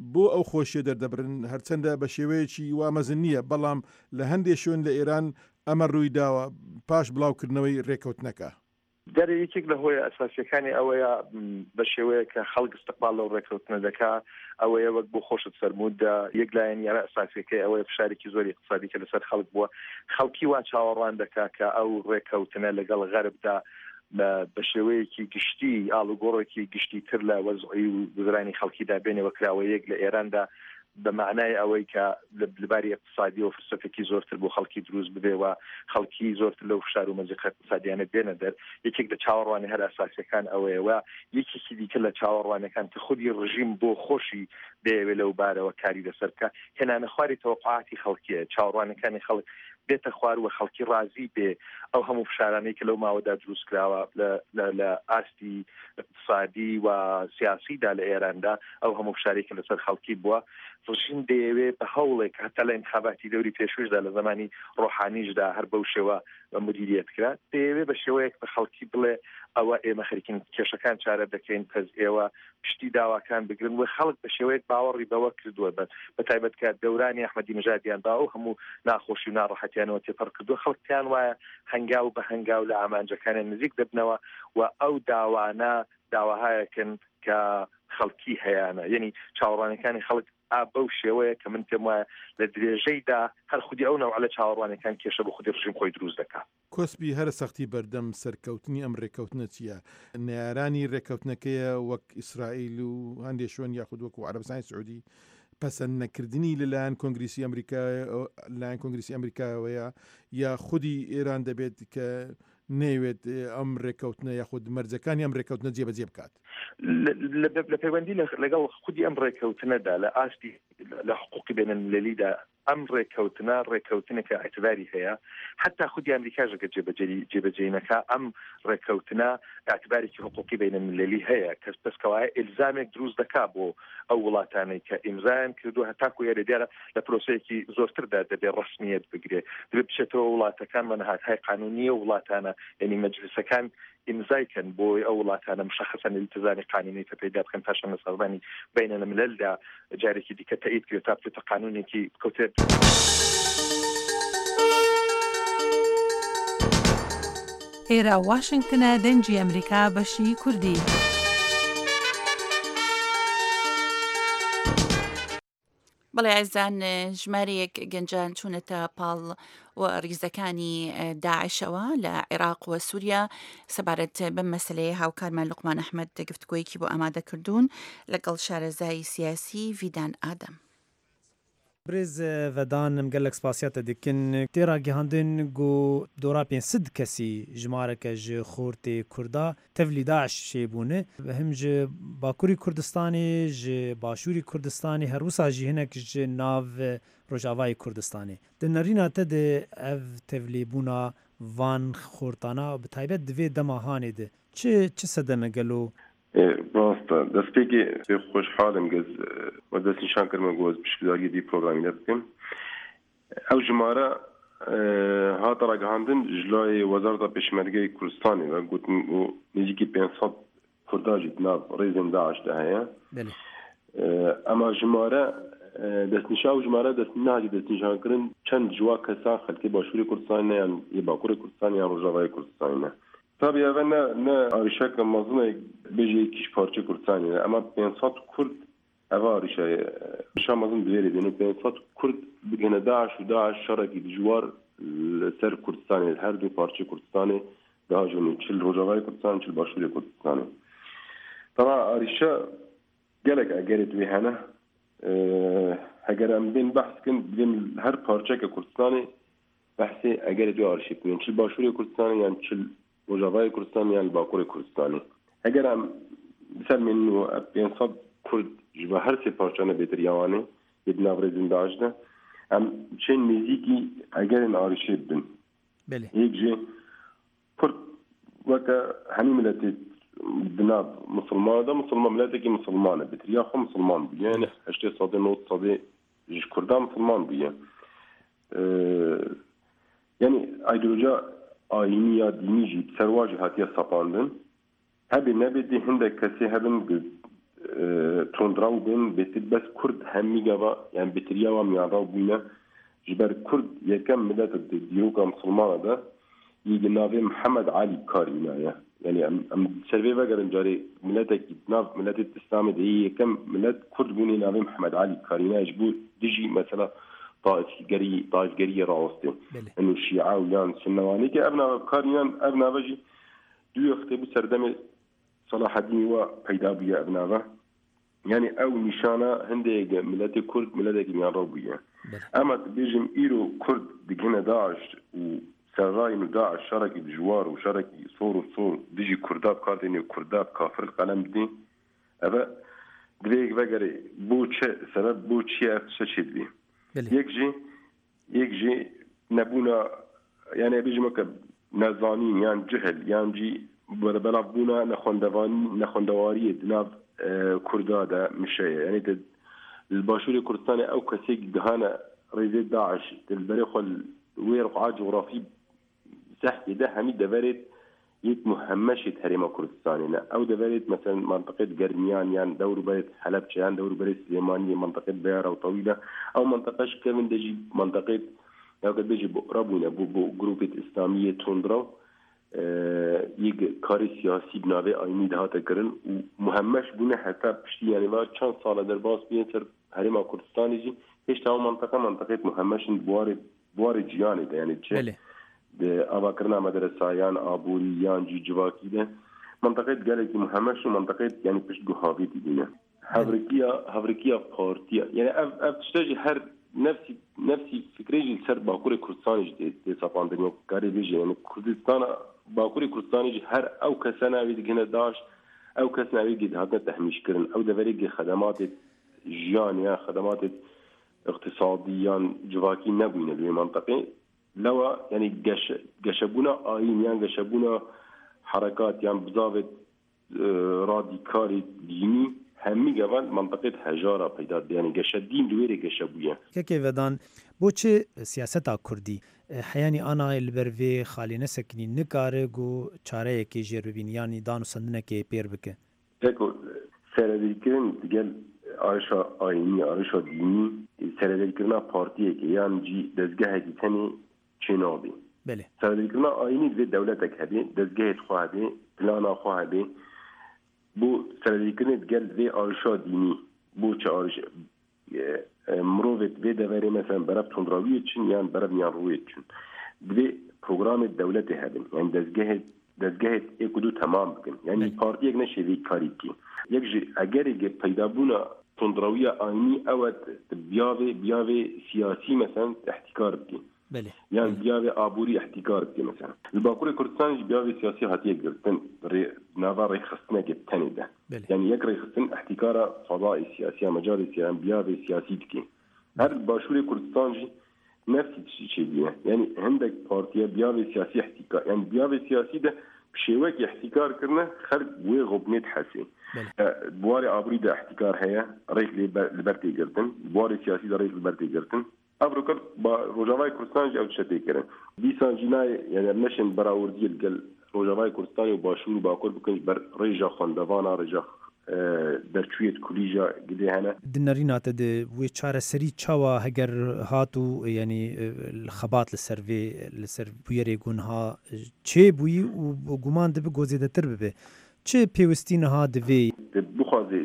بۆ ئەو خۆشیە دەردەبرن هەرچەندە بە شێوەیەکی وامەزن نییە بەڵام لە هەندێک شوێن لە ئێران ئەمە ڕووی داوە پاش بڵاوکردنەوەی ڕێکەوتنەکە. دەرە یەکێک لە هۆی ئەساسیەکانی ئەوەیە بە شێوەیە کە خەڵک استقبال لەو ڕێکەوتنە دەکا ئەوەیە وەک بۆ خۆشت فەرموودا یەک لایەن یارە ئەساسیەکەی ئەوەیە فشارێکی زۆری اقتصادی کە لەسەر خەڵک بووە خەڵکی وا چاوەڕوان دەکا کە ئەو ڕێکەوتنە لەگەڵ غەربدا بە شێوەیەکی گشتی ئاڵوگۆڕێکی گشتی تر لە وەزعی و گوزرانی خەڵکیدا بێنەوە کراوە یەک لە ئێراندا بە معنای ئەوەی کە لەباری اقتصادی و فرسەتێکی زۆرتر بۆ خەڵکی دروست بدێەوە خەڵکی زۆرتر لەو فشار و مەزیقە اقتصادیانە بێنە دەر یەکێک لە چاوەڕوانی هەر ئاساسیەکان ئەوەیەوە یەکێکی دیکە لە چاوەڕوانەکان کە خودی ڕژیم بۆ خۆشی دەیەوێت لەو بارەوە کاری لەسەرکە هێنانە خواری تەوەقعاتی خەڵکیە چاوەڕوانەکانی خەڵک بێتە خوار و خەڵکی ڕازی بێ ئەو هەموو فشارانەی کە لەو ماوەدا دروست کراوە لە ئاستی اقتصادی و سیاسیدا لە ئێراندا ئەو هەموو فشارێکی لەسەر خەڵکی بووە ڕژیم دەیەوێت بە هەوڵێک هەتا لە انتخاباتی دەوری پێشوشدا لە زمانی ڕۆحانیشدا هەر بەو شێوە مدیریت کرا دەیەوێت بە شێوەیەک بە خەڵکی بڵێ ئەوە ئێمە خەریکین کێشەکان چارە دەکەین پەز ئێوە پشتی داواکان بگرن و خەڵک بە شێوەیەک باوەڕی بەوە کردووە بە تایبەت کە دەورانی ئەحمەدی نژادیان با و هەموو ناخۆشی و ناڕەحەتیانەوە تێپەڕ کردووە خەڵکیان وایە هەنگاو بە هەنگاو لە ئامانجەکانیان نزیک دەبنەوە و ئەو داواهایەکن کە خەڵکی هەیەە یعنی چاوەڕوانەکانی خەڵک بەو شێوەیە کە من پێم وایە لە درێژەیدا هەر خودی ئەو نەوع لە چاوەڕوانەکان کێشە بە خودی ڕژیم خۆی دروست دەکات. کۆسبی هەر سەختی بەردەم سەرکەوتنی ئەم ڕێکەوتنە چییە؟ نارانی ڕێکەوتنەکەیە وەک ئیسرائیل و هەندێک شوێن یاخود وەکو عەرەبستانی سعودی پەسەند نەکردنی لەلایەن کۆنگریسی ئەمریکایەوەیە یا خودی ئێران دەبێت کە نەیوێت ئەم ڕێکەوتنە یاخود مەرجەکانی ئەم ڕێکەوتنە جێبەجێ بکات لە پەیوەندی لەگەڵ خودی ئەم ڕێکەوتنەدا لە ئاستی لە حقوقی بینالمللیدا ئەم ڕێکەوتنێکە ئەعتباری هەیە حتا خودی ئەمریکاژەکە جێبەجێینەکە ئەم ڕێکەوتنە ئەعتبارێکی حقوقی بینالمللی هەیە کەس پسکەوایە ئیلزامێک دروست دەکا بۆ ئەو وڵاتانەی کە ئیمزایان کردو هەتاکو یارە دیارە لە پرۆسەیەکی زۆرتردا دەبێت ڕسمیەت بگرێت دەبێت بچێتەوە وڵاتەکان مەنەهاتهای قانونیە وڵاتانە یعنی مەجلیسەکان ئیمزایکەن بۆی ئەو وڵاتانە مشخصن التزامی قانونی کە پێدا بکەن پاشان لە سەردانی بینالمللدا جارێکی دیکە تایید کرێت تا بچێتە قانونێکی کەوتێت. ئێرە واشنگتنە دەنگی ئەمریکا بەشی کوردی. بەڵێ ئازان ژمارەیەک گەنجان چوونەتە پاڵ و ریزەکانی داعشەوە لە عێراق و سووریا سەبارەت بەم مەسلەیە هاوکارمان لوقمان ئەحمەد گفتگویەکی بۆ ئامادە کردوون لەگەڵ شارەزای سیاسی ڤیدان ئادەم. برز ودانم گەلک سپاسیاتە دیکن تێرا گیهاندن گو دۆرا 500 کەسی ژمارەکە ji خۆرتê Kurda tevlî Daeş şêbûne him ji Bakurî Kurdistanê ji Başûrî Kurdistanê her wisa jî hinek ji nav Rojavayê Kurdistanê. Di nerîna te de ev tevlîbûna van xortana bi taybet divê dema hanê de çi sedeme gelo ڕاستە دەستپێکی خۆشحاڵم گەز و دەستنیشان کردمە گۆز پشتگوزاری دی پرۆگرامی لە بکەم ئەو ژمارە هاتە ڕاگەهاندن ژلای وەزارەتە پێشمەرگەی کوردستانی و گوتن و نزیکی 500 کورداژی ناو ڕێزên داعشدا هەیە ئەما ژمارە دەستنیشا و ژمارە دەستنیشی دەستنیشانکردن چەند جووا کەسان خەلکی باشووری کوردستانە یان باکووری کوردستان یان ڕۆژاوای کوردستانە tabii evvel ne arişaka mazluma beji kiş parça Kürdistan'ı ama 500 Kürt eva arişaya şamazın değeri deniyor 500 Kürt bugüne Daesh şaraki civar ser Kürdistan'ı her bir parça Kürdistan'ı daha jönü çil Rojavay Kürdistan'ı çil Başuri Kürdistan'ı tabii arişa gelek agerit vihana eğer amdin bahskin bizim her parça Kürdistan'ı bahsi agerit ve arişik yani çil Başuri Kürdistan'ı yani çil Rojavay Kurdistan yani Bakurê Kurdistanê. Eger em biselmên û 500 Kurd ji be her sê parçanê bêtir yawanê yê di nav rêzên Daeş de em çên nêzîkî egerên arîşê bibin. Yek jî Kurd weke hemî miletê di nav Musulman de Musulman miletekî Musulman e bêtir ya xwe Musulman bûye yani 80 sadê 90 sadê ji Kurdan Musulman bûye. Yani ideolojiya ayini ya dini jî serwajî hatiye sapandin hebê nebêdî hindek kesê hebin تندراو بين بتد بس كرد همي جوا يعني بتريا وميعراو بينا جبر كرد يكم ملات الديوكا مسلمانة ده يجي نافي محمد علي كارينا يعني ام سيرفي فاجر جاري ملاتك ناف ملات الاسلام دي كم ملات كرد بوني نافي محمد علي كارينا يجبو ديجي مثلا طائف جري راوستي انه الشيعة ولان سنواني كي ابنا كارينا ابنا بجي دو يختبو سردم صلاح الدين وبيدا بيا ابنا يعني او نشانه هندي ملات كرد ملاتك ميعراو بيا اما بيجم ايرو كرد دجنا داعش وسراي انه داعش شاركي بجوار وشاركي صور ديجي كرداب كارديني وكرداب كافر القلم دي ابا دريك بقري بوتش سبب بوتشي افششد بي يكجي نبونا يعني بيجي مكب نزانين يعني جهل يعني جي بلابونا نخوندواري دناف كردا ده مش يعني الباشور الكردستاني او كسيك دهانا ريزيد داعش البريخل ويرقع جغرافي سحكي ده حميد دفارت يت مهمشة هريمة كردستاني او دفارت مثلا منطقة قرنيان يعني دور بريت حلبش يعني دور بريت سليمانية منطقة بيارة وطويلة او منطقة كمان دجي منطقة او قد بيجي ربونا بو جروبة اسلامية تندرو يك كاري سياسي بناوي ايني ده تكرن ومهمش بونه حتى بشتي يعني ما چند سال در باز بينتر هريمة كردستاني جي هيش تاو منطقة مهمش بوار جياني ده يعني چه ده ابا كرنا مدرسايان ابوريان جي جواكي ده منطقة قالك مهمش ومنطقة يعني بشت جوهاوي دينا هافريكيا بارتيا يعني اف تشتاجي هر نفسي فكري السر باكوري كردستاني دي ساباندنيو كاري بيجي يعني كردستان باكوري كردستاني هر او كسنه بيدغنا داش او كسنه بيدي هذا تحميش كرن او دفريق خدمات جيانيا خدمات اقتصاديا جواكي نبوين بالمنطقه لو يعني قشبونا اين يعني قشبونا حركات يعني بزاوت راديكالي ديني همي قبل منطقة هجارة پیدا يعني قشدين دويري قشبويا كيكي ودان بوچه سياستا كردي حياني انا البروي خالي نسكني نكارغو چاره كي جير ببين يعني دانو سندنه كي بير بك تكو سرديكرن ديگل عرشا آيني عرشا ديني سرديكرنا بارتيه كي يعني جي دزگاه كي تاني چنابي بله سرديكرنا آيني دوي دولتك هبي دزگاه خواه هبي پلانا خواه هبي بو سرديكرنت قال ذي عرشا ديني بو چه عرش مروفت في دفاري مثلا براب تندراوية چن يعني براب نياروية چن ذي پروگرام الدولة هبن يعني دزگهت اكدو تمام بكن يعني پارتي اك نشه ذي كاريكي يكجي اگر اگه پیدابونا تندراوية آيني اوت بياوي سياسي مثلا احتكار بكن بله يعني بياوي آبوري احتكار بكن مثلا الباكوري كردستان بياوي سياسي هاتيه قلتن نافا ريخستنا جبتاني ده يعني يك ريخستن احتكار فضائي سياسي مجال سياسي بياوي سياسي بكن هر باشوري كردستان جي نفس الشيء يعني عندك بارتيا بياوي سياسي احتكار يعني بياوي سياسي ده بشيوك احتكار كرنا خلق وغبنيت حسين بواري آبوري ده احتكار هيا ريخ لبرتي قلتن بواري سياسي ده ريخ لبرتي قلتن افريقيا روجاواي كردستان او تشتي كرن بيسان جناي يعني نشن براوردي الجل روجاواي كردستان وباشور باكور بكن بر ريجا خوندوانا ريجا درچويت كوليجا قدي هنا دنارينا تد وي چاره سري چاوا هگر هاتو يعني الخبات للسرفي بويري گونها چه بوي و گومان دب گوزيده تر ببه چه پیوستين ها دوي بخوازي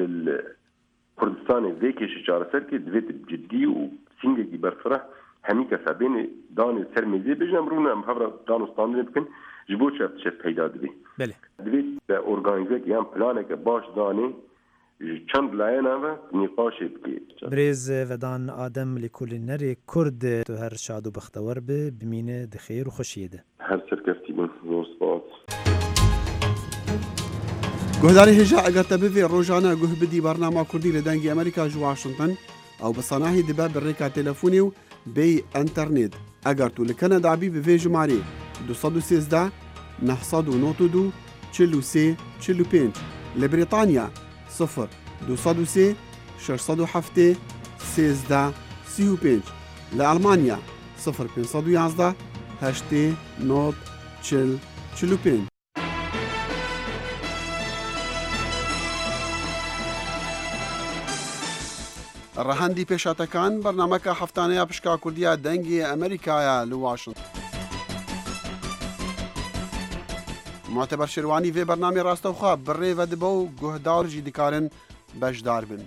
كردستان ذيكي چاره سر كي دويت جدي و سنگي برفره همي كسبين دان سرمزي بجنم رونا محاورة دانو ستاندين بكن جبو شف پیدا دبي بله دويت اورگانيزه يعني پلانك باش داني چند لاينا و نقاش بكي بريز ودان آدم لكل نري كرد تو هر شاد و بختور بمينه دخير و خوشيده هر سركفتي بن زور سپاس گهداری هجا اگر تبوی روزانه گه بدی برنامه کردی لدنگی امریکا جو واشنطن او بصناهي دبا بالريكا تلفوني و بي انترنت اگر تو لكندا بي بفي جماري 213 992 43 45 لبريطانيا 0 203 607 13 35 لألمانيا 0 511 8 نوت 45 ڕەهەندی پێشاتەکان بەرنامەکە هەفتانەیە پشکا کوردیا دەنگی ئەمریکایە لە واشنگتن. معتبر شێروانی vê bernamê rastewxwe bi rê ve dibe û guhdar jî dikarin bejdar bin.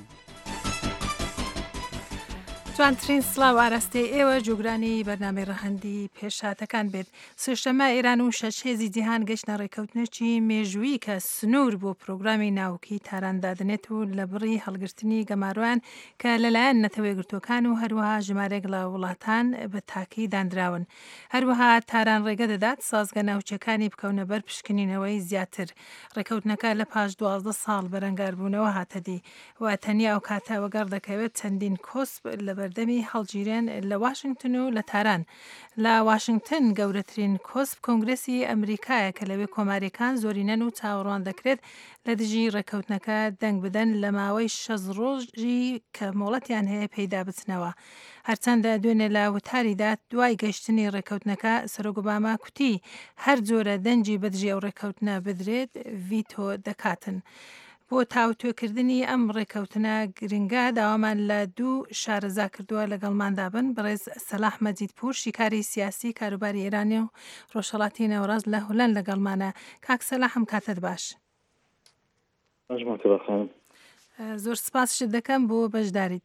جوانترین سلااو ئاراستەی ئێوە جوگرانی بەرنامەی ڕەهەندی پێشهاتەکان بێت. سێشەمە ئێران و شەش هێزی جیهان گەشتە ڕێکەوتنەکی مێژووی کە سنوور بۆ پرۆگرامی ناوکی تاراندادنێت و لە بڕی هەڵگرتنی گەماروان کە لەلایەن نەتەوەی گرتوەکان و هەروەها ژمارێک لە وڵاتان بە تاکی دانراون. هەروەها تاران ڕێگە دەدات سازگە ناوچەکانی بکەونە بەر پشکنینەوەی زیاتر. ڕێکەوتنەکە لە پاش 12 ساڵ بەرەنگاربوونەوە هاتەدی و تەنیا ئەو کاتە وەگەڕ دەکەوێت چەندین کۆسب لە بەردەمی هەڵگیرێن لە واشنگتن و لە تاران. لە واشنگتن گەورەترین کۆسب کۆنگرسی ئەمریکایە کە لەوێ کۆماریەکان زۆرینەن و چاوەڕوان دەکرێت لە دژی ڕێکەوتنەکە دەنگ بدەن لە ماوەی 6 ڕۆژی کە مۆڵەتیان هەیە پەیدا بچنەوە. هەرچەندە دوێنێ لە وتاریدا دوای گەشتنی ڕێکەوتنەکە سەرۆک ئۆباما کوتی هەر جۆرە دەنجی بەدژی ئەو ڕێکەوتنە بدرێت ڤیتۆ دەکاتن. بۆ تاوتوێکردنی ئەم ڕێکەوتنە گرنگە داوامان لە 2 شارەزا کردووە لەگەڵماندا بن. بەڕێز سەلاح مەجیدپور شیکاری سیاسی کاروباری ئێرانی و ڕۆژهەڵاتی نەوەڕاست لە هۆلەند لەگەڵمانە. کاک سەلاح هەم کاتت باش. زۆر سپاسشت دەکەم بۆ بەشداریت.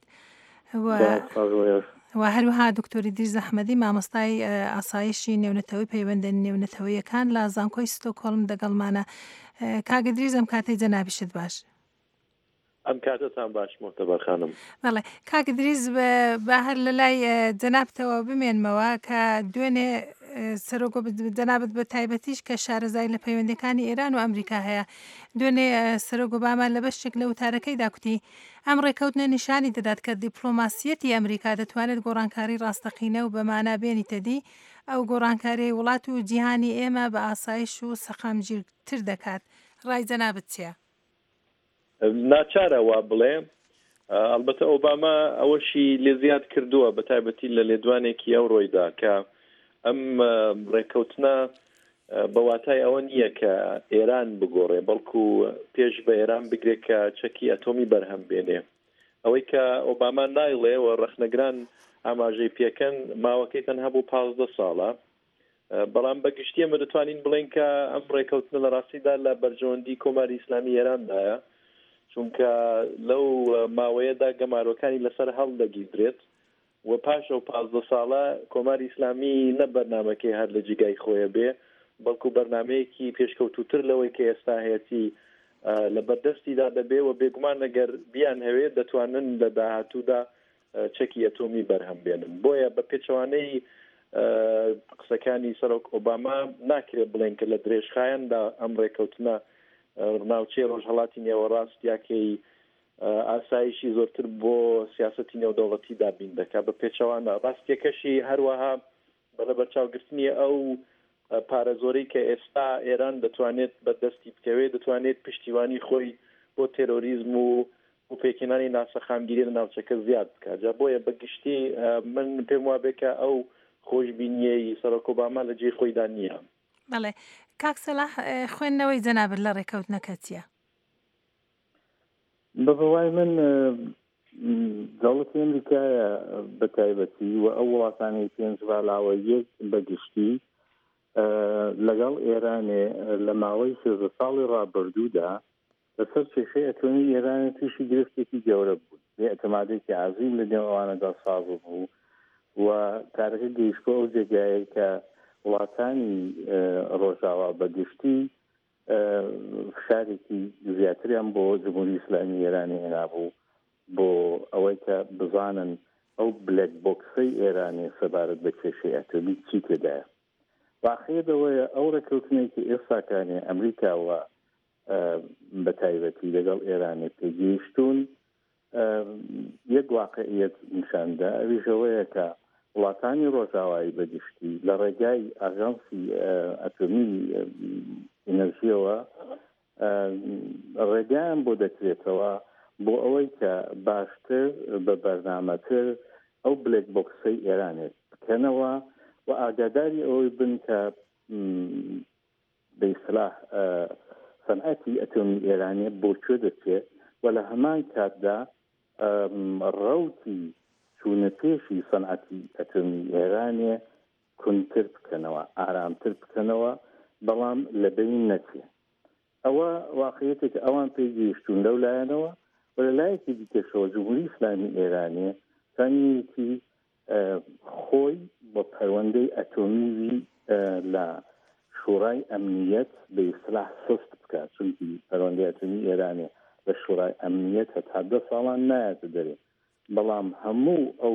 و هەروەها دکتۆری دیرز ئەحمەدی مامۆستای ئاسایشی نێونەتەوەی پەیوەندە نێونەتەوەیەکان لە زانکۆی ستۆکۆڵم دەگەڵمانە. کاگە دریز ئەم کاتەی جەنابیشت باش. ئەم کاتتان باش مۆتەبەر خانم. بەڵێ کاگە دریز بە هەر لە لای جەنابتەوە بمێنمەوە کە دوێنێ سەرۆک جەنابەت بە تایبەتیش کە شارەزای لە پەیوەندەکانی ئێران و ئەمریکا هەیە. دوێنێ سەرۆک ئۆباما لە بەشێک لە وتارەکەی داکوتی ئەم ڕێکەوتنە نیشانی دەدات کە دیپلۆماسیەتی ئەمریکا دەتوانێت گۆڕانکاری ڕاستەقینە و بەمانە بێنیتە دی ئەو گۆڕانکاری وڵات و جیهانی ئێمە بە ئاسایش و سەقامگیرتر دەکات. ڕای جەنابەت چییە؟ ناچارە وا بڵێم. ئەلبەتە ئۆباما ئەوەشی لێ زیاد کردووە بە تایبەتی لە لێدوانێکی ئەو ڕۆیدا کە ئەم ڕێکەوتنە بەواتای ئەوە نییە کە ئێران بگۆڕێ بەڵکو پێش بە ئێران بگرێت کە چەکی ئەتۆمی بەرهەم بێنێ. ئەوەی کە ئۆباما نایڵێ و ڕەخنەگران ئاماژەی پێکەن ماوەکەی تەنها بۆ 15 ساڵە. بەڵام بەگشتی ئەمە دەتوانین بڵێن کە ئەم ڕێکەوتنە لە ڕاستیدا لە بەرژەوەندی کۆماری ئیسلامی ئێراندایە، چونکە لەو ماوەیەدا گەمارۆکانی لەسەر هەڵدەگیرێت و پاش ئەو 15 ساڵە کۆماری ئیسلامی نە بەرنامەکەی هەر لە جگای خۆیە بێ بەڵکو بەرنمەیەکی پێشکەوتوتر لەوەی کە ئێستا هەیەی لە بەردەستیدا دەبێ و بێگومان ئەگەر بیان هەوێت دەتوانن لە داهاتوودا چەکی ئەتۆمی بەرهەم بێنن. بۆیە بە پێچەوانەی قسەکانی سەرۆک ئۆباما ناکرێت بڵێن کە لە درێژخایەندا ئەم ڕێکەوتنە ناوچەی ڕۆژهەڵاتی نێوەڕاست یاکەی ئاسایشی زۆرتر بۆ سیاسەتی نێودەوڵەتی دابین دەکات. بە پێچەوانە ڕاستیەکەشی هەروەها بەلە بەرچاوگرتنی ئەو پارە زۆرەی کە ئێستا ئێران دەتوانێت بەدەستی بکەوێت دەتوانێت پشتیوانی خۆی بۆ تێرۆریزم و پێکێنانی ناسەخامگیری لە ناوچەکە زیاد بکات. جا بۆیە بەگشتی من پێم وابێت کە ئەو خۆشببینیەی سەرۆک ئۆباما لە جێی خۆیدا نییە. بەڵێ کاک سەلاح خوێندنەوەی جەنابەت لە ڕێکەوتنەکە چییە؟ بەبەوای من دەوڵەتی ئەمریکایە بە تایبەتی و ئەو وڵاتانی پێنجڤالاوە یەک بەگشتی لەگەڵ ئێرانێ لە ماوەی 13 ساڵی ڕابردوودا لەسەر کێشەی ئەتۆمی ئێرانە تووشی گرفتێکی گەورە بوو. ئەتەمادێکی عەزیم لە نێو ئەوانەدا ساز بوو و کارەکە گەیشتۆ ئەو جێگایە کە وڵاتانی ڕۆژاوا بەگشتی فشارێکی زیاتریان بۆ جمهوری ئیسلامی ئێرانی هێنابوو بۆ ئەوەی کە بزانن ئەو بلەک بۆکسەی ئێرانی سەبارەت بە کێشەی ئەتۆمی چی تێدایە. واقعیەتەوەیە ئەو ڕێکەوتنێکی ئێستاکانی ئەمریکاوە بە تایبەتی لەگەڵ ئێرانی پێگەیشتون یەک واقعیەت نیشاندا ئەویشەوەیە کە وڵاتانی ڕۆژاوایی بەگشتی لە ڕێگای ئاژانسی ئەتۆمی ئینەرژیەوە ڕێگایان بۆ دەکرێتەوە بۆ ئەوەی کە باشتر بە بەرنامەتر ئەو بلێک بۆکسەی ئێرانێت بکەنەوە و ئاگاداری ئەوەی بن کە بە ئیسلاح سەنعەتی ئەتۆمی ئێرانێ بۆ کوێ دەچێت و لە هەمان کاتدا ڕەوتی چوونە پێشی سەنعەتی ئەتۆمی ئێرانێ کونتر بکەنەوە، ئارامتر بکەنەوە، بەڵام لە بین نەچێ. ئەوە واقعیەتێک ئەوان پێگەیشتون لەو لایەنەوە و لە لایەکی دیکەشەوە جمهوری ئیسلامی ئێرانێ توانیویەتی خۆی بۆ پەروەندەی ئەتۆمیوی لە شورای ئەمنیەت بە ئیسلاح سست بکات، چونکی پەروەندەی ئەتۆمی ئێرانێ لە شورای ئەمنیەت هەتا 10 ساڵان نایەتە دەرێ، بەڵام هەموو ئەو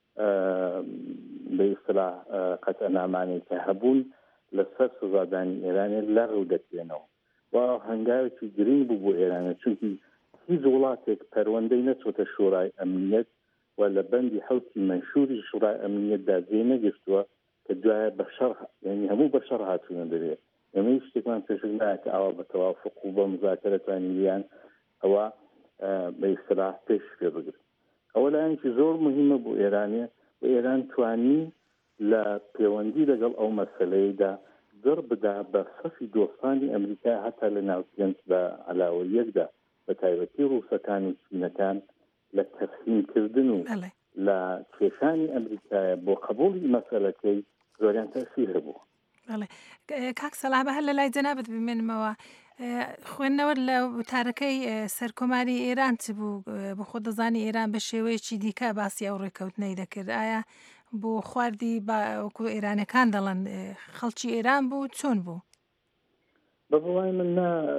بە ئیسلاح قەتەنامانەی کە هەبوون لەسەر سزادانی ئێرانێ لەڕوو دەکرێنەوە و هەنگاوێکی گرنگ بوو بۆ ئێرانە، چونکی هیچ وڵاتێک پەروەندەی نەچۆتە شورای ئەمنیەت و لە بەندی حوتی منشوری شورای ئەمنیەتدا جێ نەگرتووە کە دوایە بەشەر یعنی هەموو بەشەر هاتوونە دەبێت. ئێمە هیچ شتێکمان پێشنگ نایە کە ئەوە بە تەوافق و بە مزاکەرە توانیویان ئەوە بە ئیسلاح پێش پێ بگرن. ئەوە لایەنێکی زۆر مهمە بۆ ئێرانێ و ئێران توانی لە پەیوەندی لەگەڵ ئەو مەسەلەیەدا دڕ بدا بە سەفی دۆستانی ئەمریکا هەتا لە ناوچەند بە علاوە یەکدا بە تایبەتی ڕووسەکان و چینەکان لە تەفهیمکردن و لە کێشانی ئەمریکایە بۆ قبوڵی مەسەلەکەی زۆریان تەسیر هەبوو. کاک سەلاح بە هەر لە لای جەنابەت بمێنمەوە خوێندنەوە لە وتارەکەی سەرکۆماری ئێران چ بوو؟ بە خۆ دەزانی ئێران بە شێوەیەکی دیکە باسی ئەو ڕێکەوتنەی دەکرد. ئایا بۆ خواردی وەکو ئێرانەکان دەڵێن خەڵکی ئێران بوو چۆن بوو؟ بەڵای من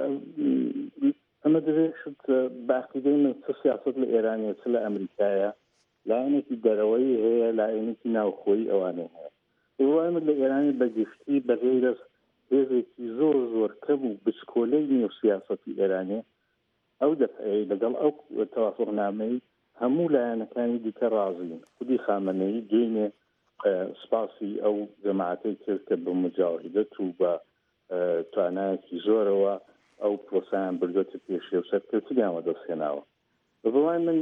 ئەمە دەبێت باقیدەی من چ سیاست لە ئێرانیە چ لە ئەمریکایە لایەنێکی دەرەوەی هەیە لایەنێکی ناوخۆی ئەوانەی هەیە. بەڵای من لە ئێرانی بەگشتی بەغێرە هێزێکی زۆر زۆر کەم و بچکۆلەی نێو سیاسەتی ئێرانێ ئەو دەفعەیە لەگەڵ ئەو تەوافقنامەی هەموو لایەنەکانی دیکە ڕازین. خودی خامنەیی دوێنێ سپاسی ئەو جەماعەتەی کرد کە بە مجاهدەت و بە توانایەکی زۆرەوە ئەو پرۆسەیان بردوێتە پێشێ و سەرکەوتنیانوە دەستهێناوە. بەڵای من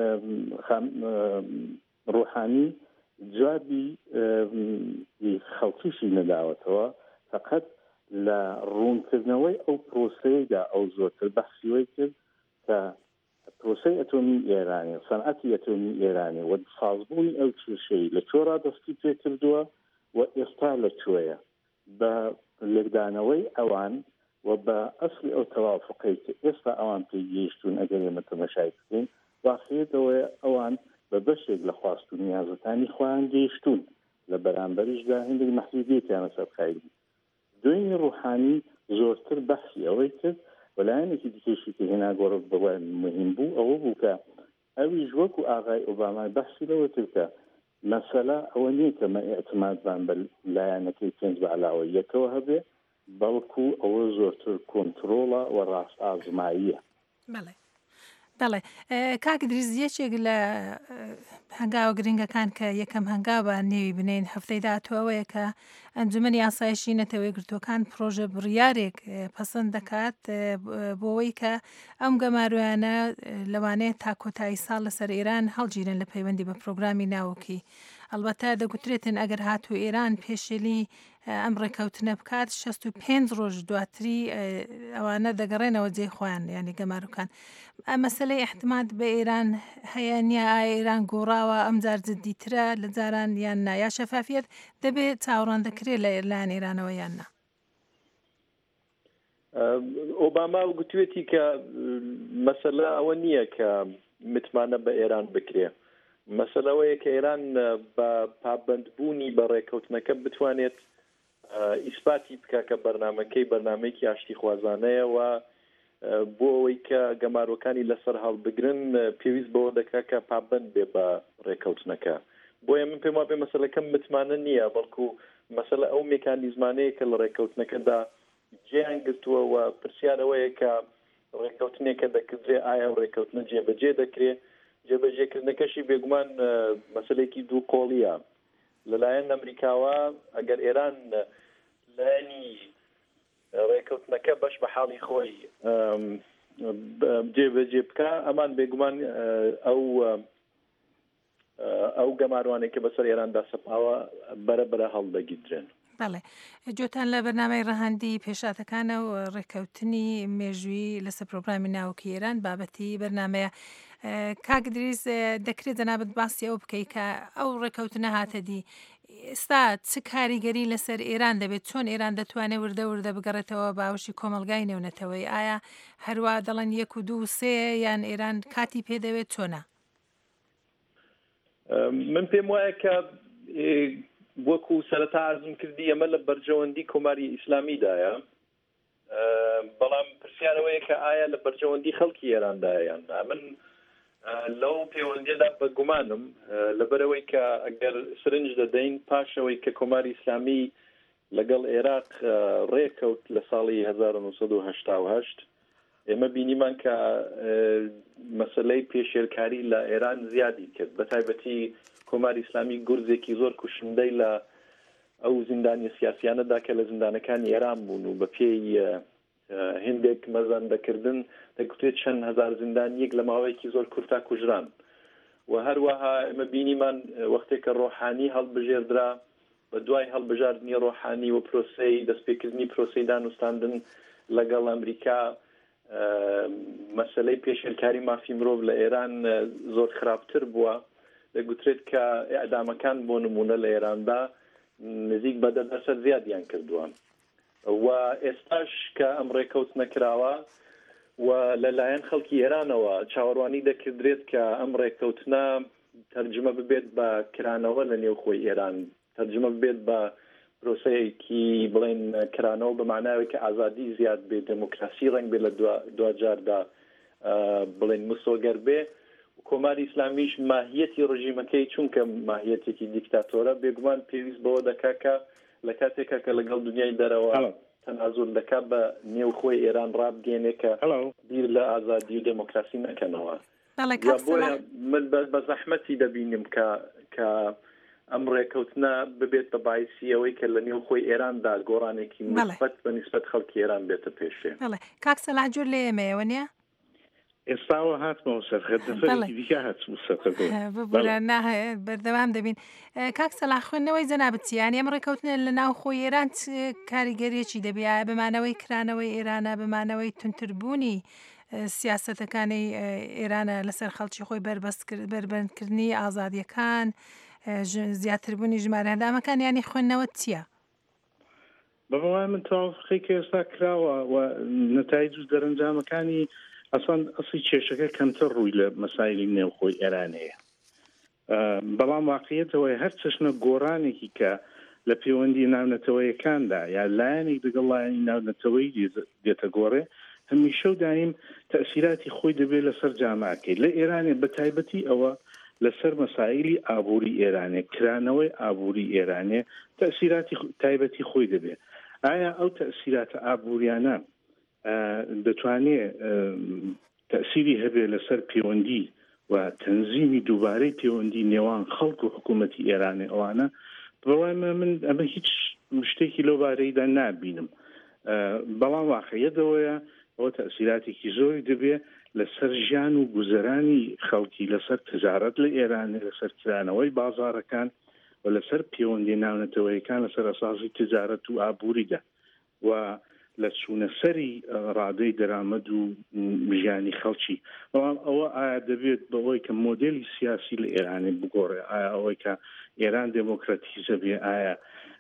ڕوحانی جوابی خەڵکیشی نەداوەتەوە، فقط لە ڕوونکردنەوەی ئەو پرۆسەیەدا ئەو زۆرتر بەحسیوەی کرد کە پرۆسەی ئەتۆمی ئێرانی، سەنعەتی ئەتۆمی ئێرانی و سازبوونی ئەو کێشەی لە چۆ ڕادەستی پێ کردووە و ئێستا لە کوێیە بە لێکدانەوەی ئەوان و بە ئەسلی ئەو تەوافقەی کە ئێستا ئەوان پێگەیشتون ئەگەر ئێمە تەماشای بکەین واقعیەتەوەی ئەوان بە بەشێک لە خواست و نیازەکانی خۆیان گەیشتون لە بەرامبەریشدا هەندێک مەحدودیەتیانە سەرخایل. دوێنێ ڕوحانی زۆرتر بەحسی ئەوەی کرد وەلایەنێکی دیکەشی کە هێنا گۆڕ بەوای مهم بوو ئەوە بوو کە ئەویش وەکو ئاغای ئۆبامای بەحسی لەوە کرد کە مەسەلە ئەوە نییە کە مە ئێعتمادبان بە لایەنەکەی پێنج بە علاوە یەکەوە هەبێ، بەڵکو ئەوە زۆرتر کۆنترۆڵە و ڕاست ئازماییە. بەڵێ کاک دریز یەکێک لە هەنگاوە گرنگەکان کە یەکەم هەنگاوە نێوی بنین هەفتەی داهاتووەیە کە ئەنجومەنی یاسایشی نەتەوەی گرتوەکان پرۆژە بڕیارێک پەسەند دەکات بۆەوەی کە ئەم گەمارویانە لەوانەیە تا کۆتایی ساڵ لەسەر ئێران هەڵگیرن لە پەیوەندی بە پرۆگرامی ناوکی. ئەلبەتە دەگوترێتن ئەگەر هاتوو ئێران پێشێلی ئەم ڕێکەوتنە بکات 65 ڕۆژ دواتری ئەوانە دەگەڕێنەوە جێ خۆیان یعنی گەماروکان. مەسەلەی احتمال بە ئێران هەیە نییە ئایا ئێران گۆڕاوە ئەم جار جددیترە لە جاران یان نا یا شەفافیت دەبێت چاوەڕوان دەکرێت لە لایەن ئێرانەوە یان نا؟ ئۆباما گوتوێتی کە مەسەلە ئەوە نییە کە متمانە بە ئێران بکرێ، مەسەلەوەیە کە ئێران بە پابندبوونی بە ڕێکەوتنەکە بتوانێت ئیسپاتی بکە کە بەرنامەیەکی ئاشتی خوازانەیە و بۆ ئەوەی کە گەمارۆکانی لەسەر هەڵبگرن پێویست بەوە دەکات کە پابند بێ بە ڕێکەوتنەکە. بۆیە من پێم وابێ مەسەلەکەم متمانە نییە، بەڵکو مەسەلە ئەو میکانیزمانەیە کە لە ڕێکەوتنەکەدا جێیان گرتووە و پرسیارەوەیە کە ڕێکەوتنێکە دەکردرێ ئایا ڕێکەوتنە جێبەجێ دەکرێت. جێبەجێکردنەکەشی بێگومان مەسەلێکی دوو قۆڵیە. لەلایەن ئەمریکاوە ئەگەر ئێران لایەنی ڕێکەوتنەکە بەش بە حاڵی خۆی جێبەجێ بکە، ئەمان بێگومان ئەو گەماروانێک کە بەسەر ئێراندا سەپاوە بەرەبرە هەڵدەگیرن. بەڵێ جۆتان لە بەرنامەی ڕەهاندی پێشاتەکانە و ڕێکەوتنی مێژووی لەسەر پرۆگرامی ناوکی ئێران بابەتی بەرنمەیە کاک دریس دەکرێت جەنابەت باسی ئەو بکەیت کە ئەو ڕێکەوتنە هاتەدی ئێستا چ کاریگەری لەسەر ئێران دەبێت چۆن ئێران دەتوانێت وردە بگەڕێتەوە باوشی کۆمەلگای نێونەتەوەی ئایا هەروە دەڵێن 1 و 2 و 3 یان ئێران کاتی پێدەوێت چۆنە؟ من پێم وایە کە وەکو سەرەتا عەرزم کردی ئەمە لە بەرژەوەندی کۆماری ئیسلامیدایە، بەڵام پرسیارەوەیە کە ئایا لە بەرژەوەندی خەڵکی ئێراندایەیان. من لەو پەیوەندیەدا بەگومانم لەبەرەوەی کە ئەگەر سرنج دەدەین پاشەوەی کە کۆماری ئیسلامی لەگەڵ عێراق ڕێکەوت لە ساڵی 1970 ئێمە بینیمان کە مەسەلەی پێشێرکاری لە ئێران زیادی کرد، بە تایبەتی کۆماری ئیسلامی گورزێکی زۆر کوشندەی لە ئەو زیندانی سیاسیانەدا کە لە زیندانەکانی ئێران بوون و بە پێی هندێک مەزاندەکردن دەگوترێت چەند هەزار زیندانیەک لە ماوەیەکی زۆر کورتا کوژران. و هەروەها ئێمە بینیمان وەختێک کە ڕۆحانی هەڵبژێردرا بە دوای هەڵبژاردننی ڕۆحانی و پرۆسەی دەستپێکردنی پرۆسەی دانوستاندن لەگەڵ ئەمریکا مەسەلەی پێشێرکاری مافی مرۆڤ لە ئێران زۆر خراپتر بووە. دەگوترێت کە ئەعدامەکان بۆ نمونە لە ئێراندا نزیک بە 10% زیادیان کردووە. و ئێستاش کە ئەم ڕێکەوت نەکراوە و لەلایەن خەڵکی ئێرانەوە چاوەڕوانی دەکردرێت کە ئەم ڕێکەوتنە تەرجمە ببێت بە کرانەوە لە نێو خۆی ئێران، تەرجمە ببێت بە پرۆسەیەکی بڵێن کرانەوە بە معناوی کە ئازادی زیاد بێت، دموکراسی ڕنگ بێت لە دوجاردا بڵێن مسۆگەر بێ. کۆماری ئیسلامیش ماهیەتی ڕژیمەکەی چونکە ماهیەتێکی دیکتاتۆرە بێگومان پێویست بەوە دەکا کە لە کاتێکە کە لەگەڵ دنیای دەرەوە تەنازول دەکات بە نێو خۆی ئێران ڕابگەێنێ کە بیر لە ئازادی و دموکراسی نەکەنەوە. من بە زەحمەتی دەبینم کە ئەم ڕێکەوتنە ببێت بە باعسی ئەوەی کە لە نێو خۆی ئێراندا گۆڕانێکی مثبت بە نیسبەت خەڵکی ئێران بێتە پێشێ. کاک سەلاح جۆر لە ئێمەیەوە نییە؟ ئێستاوە هاتمەوە سەرخەتی دیکە هاتم ببورە ناهەیە بەردەوام دەبین. کاک سەلاح خوێندنەوەی جەنابەتیان ئەم ڕێکەوتنە لە ناو خۆی ئێران کاریگەریەکی دەبێت بمانەوەی کرانەوەی ئێرانە بمانەوەی تونتربوونی سیاسەتەکانی ئێرانە لەسەر خەڵکی خۆی بربەندکردنی ئازادیەکان زیاتربوونی ژمارە هەندامەکان ینی خوێندنەوە چییە؟ بەڵام من تاوافقی کە ئێستا کراوە و نەتایج و دەرەنجامەکانی ئەسان ئەسی کێشەکە کەمتر ڕووی لە مەسایلی نێوخۆی ئێرانەیە. بەڵام واقعیەتەوەی هەر چەشنە گۆڕانێکی کە لە پەیوەندی ناونەتەوەیەکاندا یا لایەنێک لەگەڵ لایەنی ناونەتەوەی دێتە گۆڕێ هەمیشە و دایم تەئسیراتی خۆی دەبێت لەسەر جاماکەی لە ئێرانێ بە تایبەتی ئەوە لەسەر مەسایلی ئابووری ئێرانێ کرانەوەی ئابووری ئێرانێ تەئسیراتی تایبەتی خۆی دەبێت. ئایا ئەو تەئسیراتە ئابووریانە دەتوانێت تەئسیری هەبێت لەسەر پەیوەندی و تەنزیمی دووبارەی پەیوەندی نێوان خەڵک و حکوومەتی ئێرانێ ئەوانە؟ بەڵام من ئەمە هیچ شتێکی لەو بارەیدا نابینم. بەڵام واقعیەتەوەیە ئەوە تەئسیراتێکی زۆری دەبێت لەسەر ژیان و گوزەرانی خەڵکی، لەسەر تجارەت لە ئێرانێ، لەسەر کرانەوەی بازاڕەکان و لەسەر پەیوەندی ناونەتەوەیەکان لەسەر ئەساسی تجارەت و ئابووریدا و لە چوونە سەری ڕادەی دەرامەد و ژیانی خەڵکی. بەڵام ئەوە ئایا دەبێت بەوەی کە مۆدێلی سیاسی لە ئێرانی بگۆڕێ، ئایا ئەوەی کە ئێران دموکراتیزە بێ، ئایا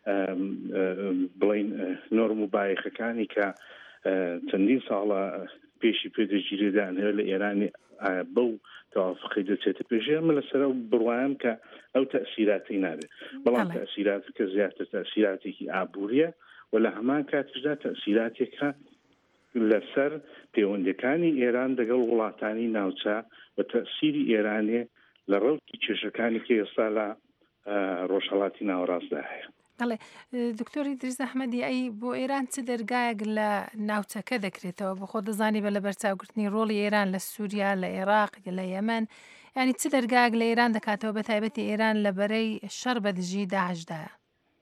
بڵین نۆرم و بایەخەکانی کە چەندین ساڵە پێشی پێدەگیرێدان هەیە لە ئێرانی بەو تەوافقی دەچێتە پێشێ. ئەمە لەسەر ئەو بڕوایم کە ئەو تەئسیراتی نابێت، بەڵام تەئسیراتەکە زیاتر تەئسیراتێکی ئابووریە و لە هەمان کاتشدا تەئسیراتێکە لەسەر پەیوەندەکانی ئێران دەگەڵ وڵاتانی ناوچە و تەئسیری ئێرانێ لە ڕەوکی کێشەکانی کە ئێستا لە ڕۆژهەڵاتی ناوەڕاستدا هەیە. بەڵێ دکتۆری دریس ئەحمەدی، ئەی بۆ ئێران چ دەرگایەک لە ناوچەکە دەکرێتەوە بۆ خۆ دەزانی بە لە بەرچاوگرتنی ڕۆڵی ئێران لە سووریا، لە عێراق، لە یەمەن، ینی چ دەرگایەک لە ئێران دەکاتەوە بە تایبەتی ئێران لە بەرەی شەڕ بە دژی داعشدایە؟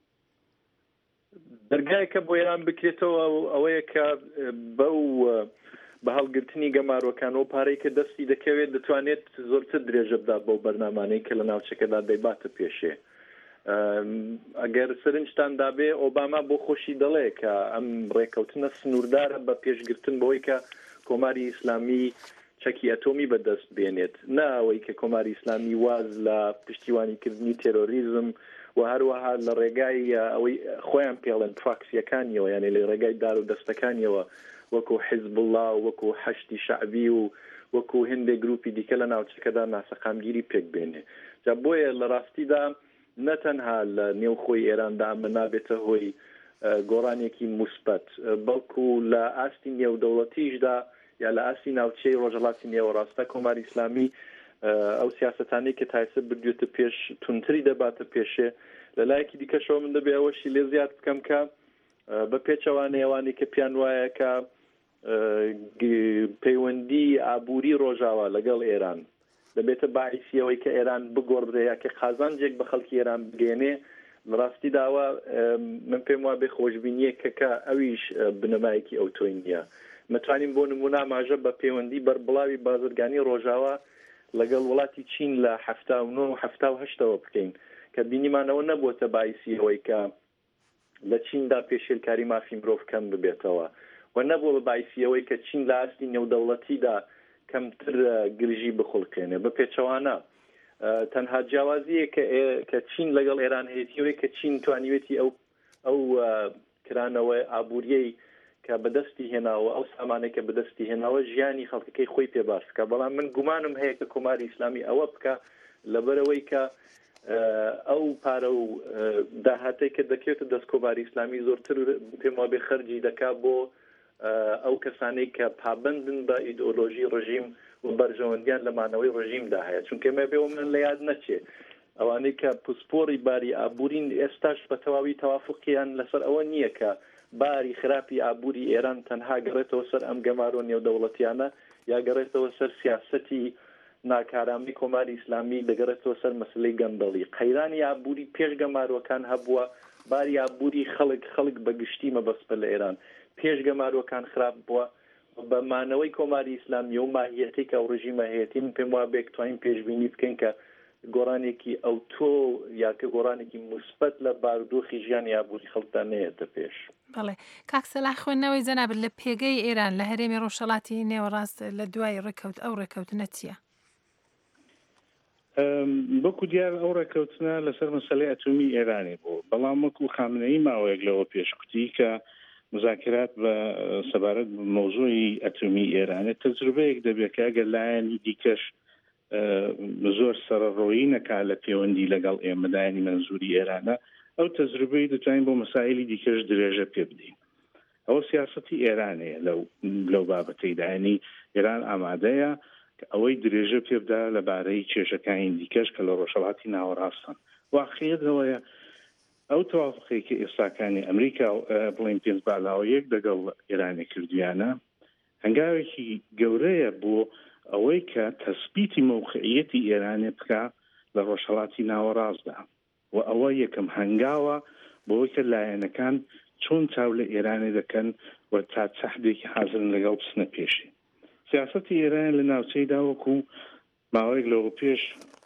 دەرگایەکە بۆ ئێران بکرێتەوە ئەوەیە کە بەو بە هەڵگرتنی گەماڕۆکانەوە پارەی کە دەستی دەکەوێت دەتوانێت زۆرتر درێژە بدات بەو بەرنامانەی کە لە ناوچەکەدا دەیباتە پێشێ. ئەگەر سرنجتان دابێ ئۆباما بۆ خۆشی دەڵێ کە ئەم ڕێکەوتنە سنووردارە بە پێشگرتن بەوەی کە کۆماری ئیسلامی چەکی ئەتۆمی بەدەست بێنێت ناوەی کە کۆماری ئیسلامی واز لە پشتیوانیکردنی تێرۆریزم و هەروەها لە ڕێگای ئەوەی خۆیان پێڵێن پراکسیەکانیەوە یعنی لە ڕێگای دار و دەستەکانیەوە وەکو حیزب الله وەکو حەشتی شعبی و وەکو هەندێک گروپی دیکە لە ناوچەکەدا ناسەقامگیری پێک بێنێ جا بۆیە لە ڕاستیدا نەتەنها لە نێوخۆی ئێراندا ئەمە نابێتە هۆی گۆڕانێکی موسبەت بەڵکو لە ئاستی نێودەوڵەتیشدا یا لە ئاستی ناوچەی ڕۆژهەڵاتی نێوەڕاستە کۆماری ئیسلامی ئەو سیاسەتانەی کە تایسە بردوێتە پێش تونتری دەباتە پێشێ لە لایەکی دیکەشەوە من دەبێ ئەوەشی لێ زیاد بکەم کە بە پێچەوانەیەوانی کە پیان وایە کە پەیوەندی ئابووری ڕۆژاوە لەگەڵ ئێران دەبێتە باعیسیەوەی کە ئێران بگۆڕدرێ کە قازانجێک بە خەڵکی ئێران بگەێنێ ڕاستی داوا من پێم وا بێ خۆشببینیەکەکە ئەویش بنەمایەکی ئەو تۆی نییە متوانین بۆ نمونا ماژە بە پەیوەندی بەربڵاوی بازرگانی ڕۆژاوە لەگەڵ وڵاتی چین لە 1970 بکەین کە بینیمانەوە نەبووتە باعیسی ئەوەی کە لە چیندا پێشێلکاری مافی مرۆڤ کەم ببێتەوە و نەبووە بە باعیسی ئەوەی کە چین لە ئاستی نێودەوڵەتیدا کەمتر گرژی بخڵکێنێ بە پێچەوانە تەنها جیاوازیە کە چین لەگەڵ ئێران هەیەتیەوەی کە چین توانیوێتی ئەو کرانەوە ئابووریەی کە بەدەستی هێناوە ئەو سامانێک کە بەدەستی هێناوە ژیانی خەڵکەکەی خۆی پێباسکە بەڵام من گومانم هەیە کە کۆماری ئیسلامی ئەوە بکە لەبەرەوەی کە ئەو پارە و داهاتەی کە دەکەوێتە دەست کۆماری ئیسلامی زۆرتر پێم وابێ خەرجی دەکا بۆ ئەو کەسانەی کە پابندن بە ئیدئۆلۆژی ڕژیم و بەرژەوەندیان لەمانەوەی ڕژیمدا هەیە چونکە مە بێ من لە یاد نەچێ ئەوانەی کە پسپۆری باری ئابوورین ئێستاش بە تەواوی تەوافقیان لەسەر ئەوە نییە کە باری خراپی ئابووری ئێران تەنها گەڕێتەوە سەر ئەم گەمارۆ نێودەوڵەتیانە یا گەڕێتەوە سەر سیاسەتی ناکارامی کۆماری ئیسلامی دەگەڕێتەوە سەر مەسلەی گەندەڵی قەیرانی ئابووری پێش گەمارۆکان هەبووە باری ئابووری خەڵک بەگشتی مەبەست بە لە ئێران پێش گەمارۆکان خراپ بووە بە مانەوەی کۆماری ئیسلامی و ماهیەتی کە ئەو ڕژیمە هەیەتی من پێم وابێ توانین پێشبینی بکەین کە گۆڕانێکی ئەوتۆ یا کە گۆڕانێکی مثبت لە بارودۆخی ژیانی ئابووری خەڵکدا نەیەتە پێش. بەڵێ کاک سەلاح خوێندنەوەی جەنابەت لە پێگەی ئێران لە هەرێمی ڕۆژهەڵاتی نێوەڕاست لە دوای ئەو ڕێکەوتنە چییە؟ بەکو دیار ئەو ڕێکەوتنە لەسەر مەسەلەی ئەتۆمی ئێرانی بوو بەڵام وەکو خامنەیی ماوەیەک لەوە پێشقوتی کە مذاکرات بە سەبارەت مەوزوعی ئەتۆمی ئێرانە تەجروبەیەک دەبێت کە ئەگەر لایەنی دیکەش زۆر سەرڕۆیی نەکا لە پەیوەندی لەگەڵ ئێمەدایانی منزوری ئێرانە ئەو تەجروبەی دەتوانین بۆ مەسائلی دیکەش درێژە پێ بدەین ئەوە سیاسەتی ئێرانەیە لەو بابەتەیدا ینی ئێران ئامادەیە کە ئەوەی درێژە پێ بدا لەبارەی کێشەکانی دیکەش کە لە ڕۆژهەڵاتی ناوەڕاستن واقعیەتەوەیە ئەو تەوافقی کە ئێستاکانی ئەمریکا بڵین پێنج بالاوەیەک لەگەڵ ئێرانی کردویانە هەنگاوێکی گەورەیە بۆ ئەوەی کە تەسبیتی موقعیەتی ئێرانێ بکە لە ڕۆژهەڵاتی ناوەڕاستدا و ئەوە یەکەم هەنگاوە بۆی کە لایەنەکان چۆن چاو لە ئێرانێ دەکەن و تا چەحدێکی حازرن لەگەڵ بچنە پێشی سیاسەتی ئێران لە ناوچەیدا وەکو ماوەیەک لەوە پێش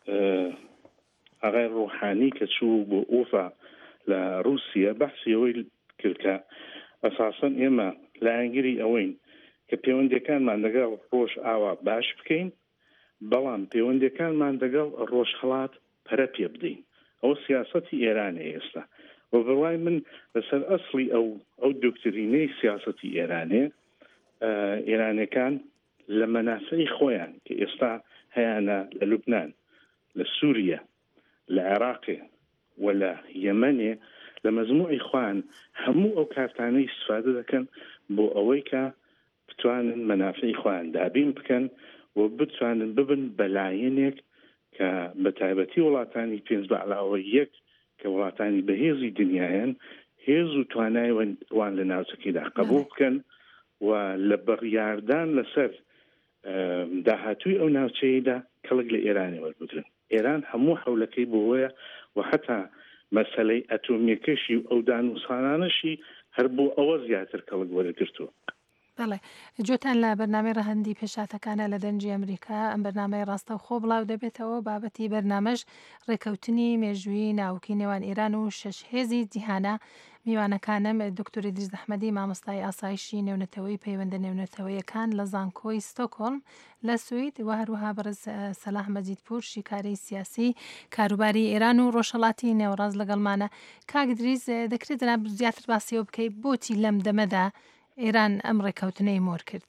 ئاغای ڕوحانی کە چوو بۆ ئوفا لە رووسیا بەحسی ئەوەی کرد کە ئەساسەن ئێمە لایەنگیری ئەوەین کە پەیوەندیەکانمان لەگەڵ ڕۆژ ئاوا باش بکەین بەڵام پەیوەندیەکانمان لەگەڵ ڕۆژهەڵات پەرە پێ بدەین ئەو سیاسەتی ئێرانە ئێستا و بڕوای من لەسەر ئەسڵی ئەو دکترینەی سیاسەتی ئێرانێ ئێرانەکان لە مەنافعی خۆیان کە ئێستا هەیانە لە لوبنان لە سووریا لە عێراقێ و لە یەمەنێ لە مەزموعی خوان هەموو ئەو کارتانەی استفادە دەکەن بۆ ئەوەی کە بتوانن مەنافعی خۆیان دابین بکەن و بتوانن ببن بەلایەنێک کە بە تایبەتی وڵاتانی پێنج بەعلاوە یەک کە وڵاتانی بەهێزی دنیایان هێز و توانای وان لە ناوچەکەیدا قبول بکەن و لە بڕیاردان لەسەر داهاتووی ئەو ناوچەیەدا کەڵک لە ئێرانی وەربگرن ئێران هەموو حەولەکەی بۆوەیە و حتا مەسەلەی ئەتۆمیەکەشی و ئەو دانووسانانەشی هەر بۆ ئەوە زیاتر کەڵک وەرەگرتووە بەڵێ جۆتان لە بەرنامەی ڕەهەندی پێشاتەکانە لە دەنجی ئەمریکا ئەم بەرنامەی ڕاستە و خۆ بڵاو دەبێتەوە بابەتی بەرنامەش ڕێکەوتنی مێژووی ناوکی نێوان ئێران و شەش هێزی جیهانە میوانەکانم دکتۆری دریز ئەحمەدی مامۆستای ئاسایشی نێونەتەوەی پەیوەندە نێونەتەوەیەکان لە زانکۆی ستۆکۆلم لە سوید و هەروەها بەرز سەلاح مەجیدپور شیکارەی سیاسی کاروباری ئێران و ڕۆژهەڵاتی نێوەڕاست لەگەڵمانە. کاک دریز دەکرێت جەناب زیاتر باسیەوە بکەیت بۆچی لەم دەمەدا ئێران ئەم ڕێکەوتنەی مۆر کرد؟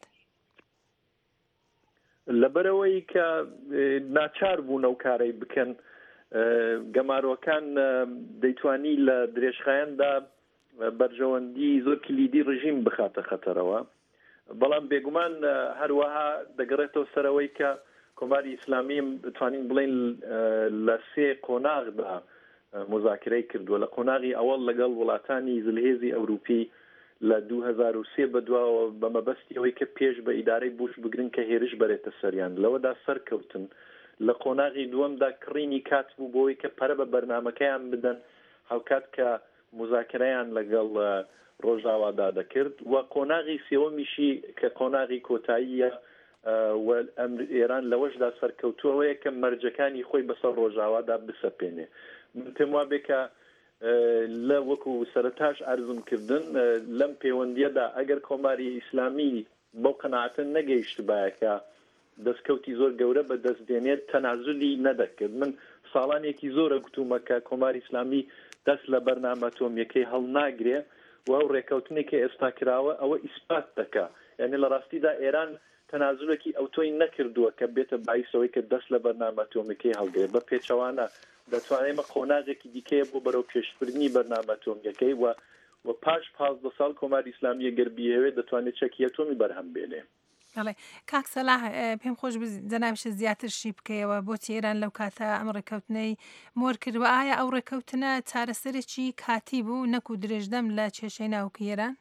لەبەرەوەی کە ناچار بوون ئەو کارەی بکەن گەماروەکان دەیتوانی لە درێژخایەندا بەرژەوەندی زۆر کلیدی ڕژیم بخاتە خەتەرەوە، بەڵام بێگومان هەروەها دەگەڕێتەوە سەرەوەی کە کۆماری ئیسلامی دەتوانین بڵێن لە سێ قۆناغدا مذاکرەی کردووە. لە قۆناغی ئەوەڵ لەگەڵ وڵاتانی زلهێزی ئەوروپی لە 2003 بەدواوە بە مەبەستی ئەوەی کە پێش بە ئیدارەی بوش بگرن کە هێرش بەرێتە سەریان، لەوەدا سەرکەوتن. لە قۆناغی دووەمدا کڕینی کات بوو بۆەوەی کە پەرە بە بەرنامەکەیان بدەن هەوکات کە مذاکرەیان لەگەڵ ڕۆژاوادا دەکرد. و قۆناغی سێوەمیشی کە قۆناغی کۆتاییە ئێران لەوەشدا سەرکەوتووەوەیە کە مەرجەکانی خۆی بەسەر ڕۆژاوادا بسەپێنێ. پێم وا بێ کە لە وەکو سەرەتاش ئارزوم کردن لەم پەیوەندیەدا ئەگەر کۆماری ئیسلامی بەو قەناعەتە نەگەیشت بایەکە دەستکەوتی زۆر گەورە بە دەستدێنێت تەنازلی نەدەکرد. من ساڵانێکی زۆرە گوتومە کە کۆماری ئیسلامی دەست لە بەرنامە ئەتۆمیەکەی هەڵ ناگرێ و ئەو ڕێکەوتنێکی ئێستا کراوە ئەوە ئیسپات دەکا. یعنی لە ڕاستیدا ئێران تەنازلێکی ئەوتۆی نەکردووە کە بێتە باعیسەوەی کە دەست لە بەرنامە ئەتۆمیەکەی هەڵگرێت. بە پێچەوانە دەتوانێمە قۆناغێکی دیکەیە بۆ بەرەو پێشبردننی بەرنامە ئەتۆمیەکەی و پاش 15 ساڵ کۆماری ئیسلامی گەربیەوێت دەتوانێت چەکی ئەتۆمی بەرهەم بێنێ. بەڵێ کاک سەلاح پێم خۆش جەنابش زیاتر شی بکەیەوە بۆچی ئێران لەو کاتە ئەم ڕێکەوتنەی مۆر کردوە. ئایا ئەو ڕێکەوتنە چارەسەرێکی کاتی بوو نەکو درێژدەم لە کێشەی ناوکی ئێران؟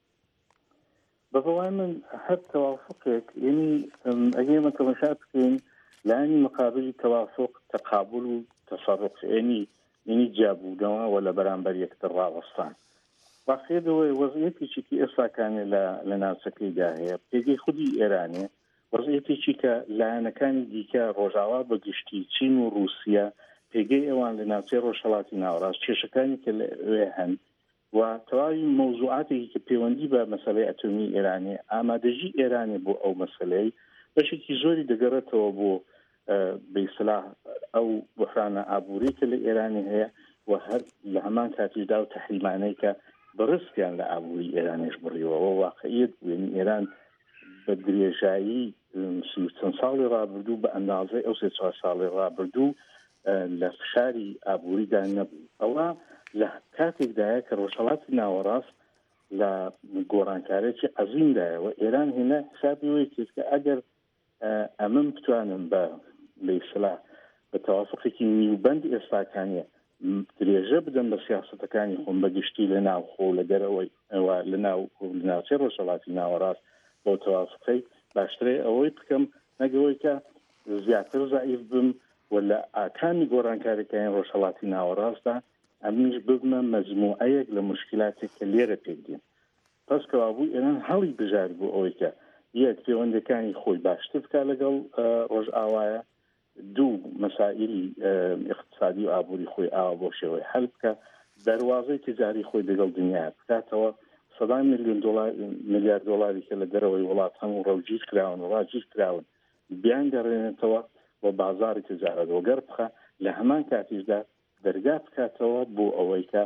بەڵای من هەر تەوافقێک یعنی ئەگەر مەتەماشا بکەین لانی مقابلی تەوافق تەقابل و تەسەڕف یعنی جیابوونەوە و لە بەرامبەر یەکتر ڕاوەستان. واقعیەوەی وەزعیەتێکی ئێستاکانێ لە ناوچەکەیدا هەیە پێگەی خودی ئێرانێ وەزعیەتێکی کە لایەنەکانی دیکە ڕۆژاوا بە گشتی چین و رووسیا پێگەی ئەوان لە ناوچەی ڕۆژهەڵاتی ناوەڕاست کێشەکانی کە لەوێ هەن و تەواوی مەوزوعاتێکی کە پەیوەندی بە مەسەلەی ئەتۆمی ئێرانێ ئامادەژی ئێرانێ بۆ ئەو مەسەلەی بەشێکی زۆری دەگەڕێتەوە بۆ بەیسلاح ئەو بحرانە ئابووری کە لە ئێرانی هەیە و هەر لە هەمان کاتیشدا و تەحریمانەی کە بەڕستیان لە ئابووری ئێرانیش بڕیەوە واقعیت بووێن ئێران بە درێژایی چەند ساڵی ڕابردوو بە ئەندازەی ئەو 3-4 ساڵی ڕابردوو لە فشاری ئابووریدا نەبوو. ئەوە لە کاتێکدایە کە ڕۆژهەڵاتی ناوەڕاست لە گۆڕانکارێکی عەزیمدایەوە ئێران هێنا حسابیەوەی کرد کە ئەگەر ئەمن بتوانن بە بەیسلاح بە تەوافقێکی نیوبەند ئێستاکانیە درێژە بدەن بە سیاسەتەکانی خۆم بەگشتی لە ناو خۆ لە دەرەوەی لە ناوچەی ڕۆژهەڵاتی ناوەڕاست بۆ تەوافقەی باشترێ ئەوەی بکەم نەگەوەی کە زیاتر زعیف بم و لە ئاکانی گۆڕانکاریەکانی ڕۆژهەڵاتی ناوەڕاستدا ئەمیش ببمە مەجموعەیەک لە مشکلاتێک کە لێرە پێکدێن. پس کەوابوو ئێران هەڵی بژار بوو ئەوەی کە یەک پەیوەندەکانی خۆی باشتر بکە لەگەڵ ڕۆژئاوایە، دوو مەسائلی اقتصادی و ئابووری خۆی ئاوا بۆ شێوەی هەل بکە، دەواازەی تجاری خۆی لەگەڵ دنیا بکاتەوە، 100 میلیارد دۆلاری کە لە دەرەوەی وڵات هەموو ڕەوگیر کراون و ڕاگیر کراون بیان گەڕێنێتەوە و بازاری تجارەت وەگەر بخە لە هەمان کاتیشدا دەرگا بکاتەوە بۆ ئەوەی کە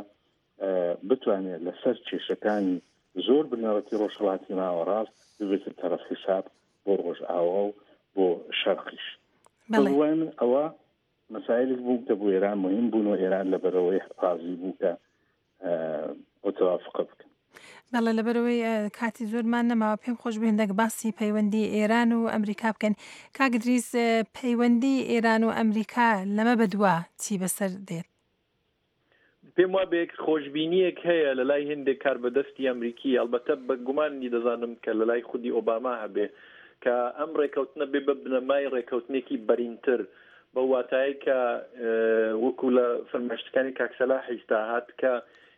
بتوانێت لەسەر کێشەکانی زۆر بنەڕەتی ڕۆژهەڵاتی ناوەڕاست ببێتە تەرەف حساب بۆ ڕۆژئاوا و بۆ شەرقیش. بەڵای من ئەوە مەسایلێک بوو کە بۆ ئێران مهم بوون و ئێران لەبەرەوەی حازی بوو کە متوافقە بکەن. بەڵێ لەبەرەوەی کاتی زۆرمان نەماوە پێم خۆش بێندەک باسی پەیوەندی ئێران و ئەمریکا بکەن. کاک دریس پەیوەندی ئێران و ئەمریکا لەمە بەدووە چی بەسەر دێت؟ پێم وا بێک خۆشببینیەک هەیە لە لای هێندێک کار بەدەستی ئەمریکی، ئەلبەتە بە گومانی دەزانم کە لە لای خودی ئۆباما هەبێ کە ئەم ڕێکەوتنە بێ بە بنەمای ڕێکەوتنێکی بەرینتر بە واتایی کە وەکو لە فەرمایشتەکانی کاکسەلا حیستا هات کە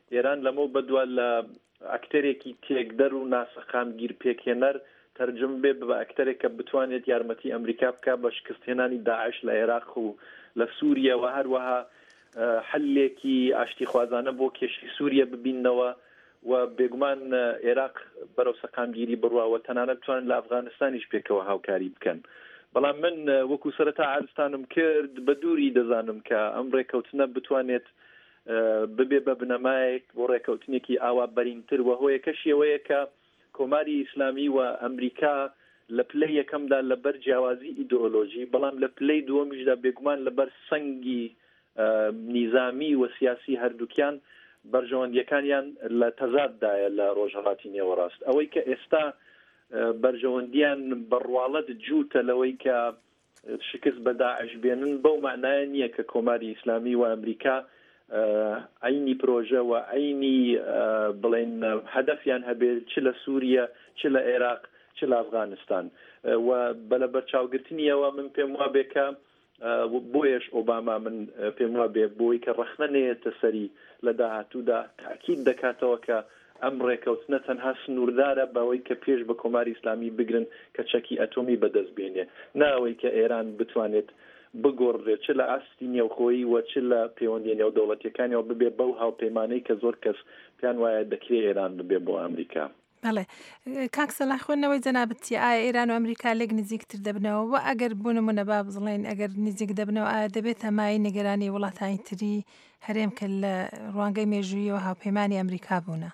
ئێران لەمە بەدووە لە ئەکتەرێکی تێکدەر و ناسەخامگیر پێکهێنەر تەرجم بێ بە ئەکتەرێک کە بتوانێت یارمەتی ئەمریکا بکە بە شکستهێنانی داعش لە عێراق و لە سووریا و هەروەها حلێکی ئاشتی خوازانە بۆ کێشی سووریا ببینەوە و بێگومان عێراق بەرەو سەقامگیری بڕواوە تەنانەت بتوانن لە ئەفغانستانیش پێکەوە هاوکاری بکەن. بەڵام من وەکو سەرەتا عارستانم کرد بە دووری دەزانم کە ئەم ڕێکەوتنە بتوانێت ببێ بە بنەمایەک بۆ ڕێکەوتنێکی ئاوا بەرینتر و هۆیەکەشی ئەوەیە کە کۆماری ئیسلامی و ئەمریکا لە پلەی یەکەمدا لەبەر جیاوازی ئیدئۆلۆژی بەڵام لە پلەی دووەمیشدا بێگومان لەبەر سەنگی نیزامی و سیاسی هەردووکیان بەرژەوەندیەکانیان لە تەزاددایە لە ڕۆژهەڵاتی نێوەڕاست. ئەوەی کە ئێستا بەرژەوەندیان بەڕواڵەت جووتە لەوەی کە شکست بە داعش بێنن بەو معنایە نییە کە کۆماری ئیسلامی و ئەمریکا عینی پرۆژە و عینی بڵێن هەدەفیان هەبێت چ لە سووریا چ لە عێراق چ لە ئەفغانستان و بەلە بەرچاوگرتنیەوە من پێم وا بێ کە بۆیش ئۆباما من پێم وا بێ بۆی کە ڕەخنەنێتە سەری لە داهاتوودا تاکید دەکاتەوە کە ئەم ڕێکەوتنە تەنها سنووردارە بەوەی کە پێش بە کۆماری ئیسلامی بگرن کە چەکی ئەتۆمی بەدەست بێنێ ناوەی کە ئێران بتوانێت بگۆڕێت چ لە ئاستی نێوخۆیی و چ لە پەیوەندی نێودەوڵەتیەکانیەوە ببێ بەو هاوپەیمانەی کە زۆر کەس پێیان وایە دەکرێت ئێران ببێ بۆ ئەمریکا. بەڵێ کاک سەلاح خوێندنەوەی جەنابەتی ئایا ئێران و ئەمریکا لێک نزیکتر دەبنەوە و ئەگەر بوونمونە با بڵێن ئەگەر نزیک دەبنەوە ئایا دەبێت هەمای نیگەرانی وڵاتانی تری هەرێم کە لە ڕوانگەی مێژوویەوە هاوپەیمانی ئەمریکا بوونە؟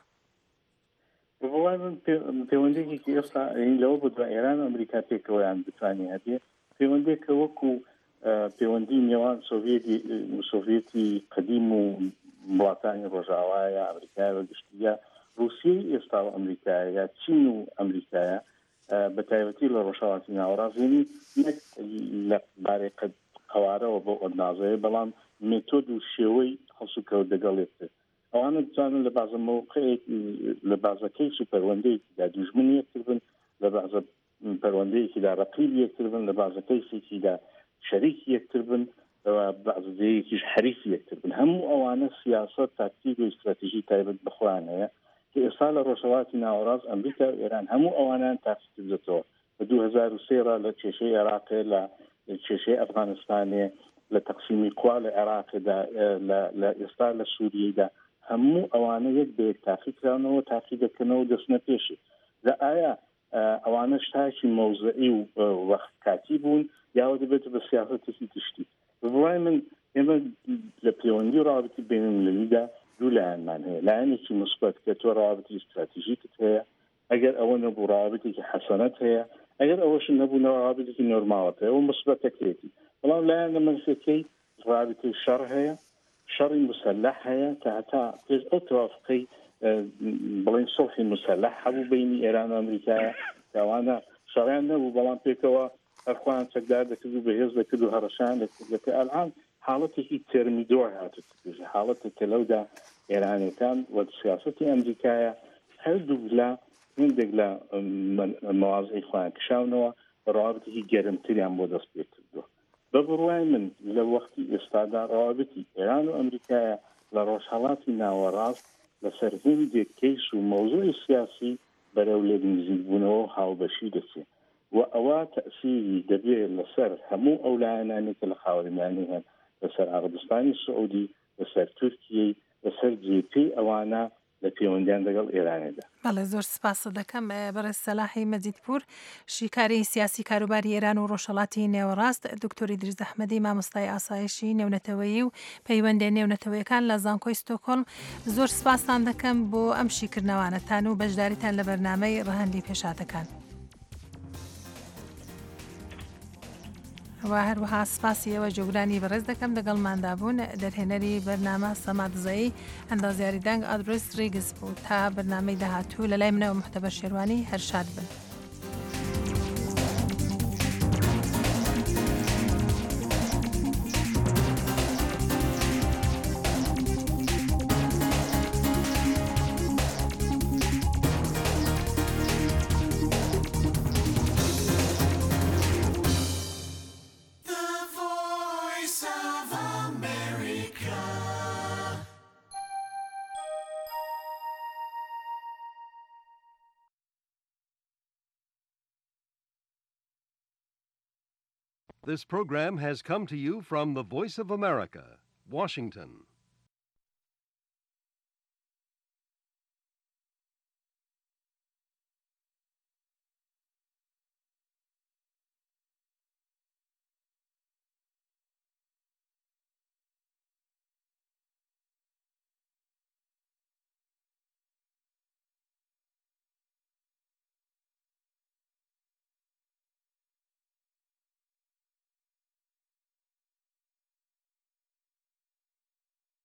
پەیوەندێکی ئێستا لەوە بۆ ئێران و ئەمریکا پێکەوەیان بتوانێت هەبێ پەیوەندێکە وەکو پەیوەندی نێوان سۆڤێتی قەدیم و وڵاتانی ڕۆژاوایە ئەمریکای و گشتیە رووسیای ئێستا و ئەمریکایە یا چین و ئەمریکایە بە تایبەتی لە ڕۆژهەڵاتی ناوەڕاستێنی نەک لە بارەی قەوارەوە بۆ ئۆدنازەیە بەڵام مێتۆد و شێوەی هەڵسوکەوت دەگەڵێتتر ئەوانە بتوانن لە بازە موقعێک لە بازەکەی سوپەروەندەیەکیدا دوژمنی یەکتر بن لە بازە پەروەندەیەکیدا ڕەقیب یەکتر بن لە بازەکەی سێکیدا شەریکی یەکتر بن بازەیەکیش حریفی یەکتر بن هەموو ئەوانە سیاسەت تاکتیک و استراتیژی تایبەت بخۆیان هەیە کە ئێستا لە ڕۆژهەڵاتی ناوەڕاست ئەمریکا و ئێران هەموو ئەوانیان تاقیکرد دێتەوە بە 2003 لە کێشەی عێراقێ لە کێشەی ئەفغانستانێ لە تەقسیمی قوا لە عێراقدا لە ئێستا لە سووریەدا هەموو ئەوانە یەک بەیەک تاقیکراونەوە تاقی دەکەنەوە دەستنە پێشی لە ئایا ئەوانە شتاکی مەوزعی و وەختکاتی بوون یاوە دەبێت بە سیاسەتێکی تشتی بڕای من ئێمە لە پەیوەندی ڕابطی بینالمللیدا دوو لایەنمان هەیە لایەنێکی مثبت کە تۆ ڕابطی استراتیژیکت هەیە ئەگەر ئەوە نەبوو ڕابطێکی حەسەنەت هەیە ئەگەر ئەوەش نەبوو ڕابطێکی نۆرماڵەت هەیە و مثبتەکرێتی بەڵام لایەنە منفەکەی ڕابطەی شەڕ هەیە شەڕی مسلح هەیە کە هەتا پێش ئەو توافقەی بڵین سڵحی مسلح هەبوو بینی ئێران و ئەمریکایە کەوانە شەڕیان نەبوو بەڵام پێکەوە هەرخوایان چەکدار دەکرد و بەهێز دەکرد و هەڕەشان دەکرد ئەلان حاڵەتێکی تێرمیدۆر هاتووە حاڵەتە کە لەودا ئێرانەکان و سیاسەتی ئەمریکایە هەردوو لە هندێک لە مەوازی خۆیان کشاونەوە ڕابطێکی گەرمتریان بۆ دەست پێ کردووە بە بڕوای من لە وەختی ئێستادا ڕابطی ئێران و ئەمریکایە لە ڕۆژهەڵاتی ناوەڕاست لەسەر هندێک کەیس و مەوزوعی سیاسی بەرەو لێک نزیک بوونەوە هاوبەشی دەچێت و ئەوە تەسیری دەبێت لەسەر هەموو ئەو لایەنانی کە لە خاوەنیانی هەن لەسەر عەرەبستانی سعودی لەسەر تورکیای لەسەر جێپی ئەوانە لە پەیوەندیان لەگەڵ ئێرانێدا. بەڵێ زۆر سپاس دەکەم بەڕێز سەلاحی مەجیدپور شیکاری سیاسی کاروباری ئێران و ڕۆژهەڵاتی نێوەڕاست دکتۆری دریز ئەحمەدی مامۆستای ئاسایشی نێونەتەوەیی و پەیوەندی نێونەتەوەیەکان لە زانکۆی ستۆکۆڵم زۆر سپاسان دەکەم بۆ ئەم شیکردنەوانەتان و بەشداریتان لە بەرنامەی ڕەهەندی پێشاتەکان. و هەروەها سپاسی ئەوە جۆگرانی بەڕێز دەکەم لەگەڵماندا بوون دەرهێنەری بەرنامە سەمادزایی ئەندازیاری دەنگ ئادرس ریگز بوو تا بەرنامەی داهاتوو لە لای منەوە محتەبە شێروانی هەرشاد بن. This program has come to you from the Voice of America, Washington.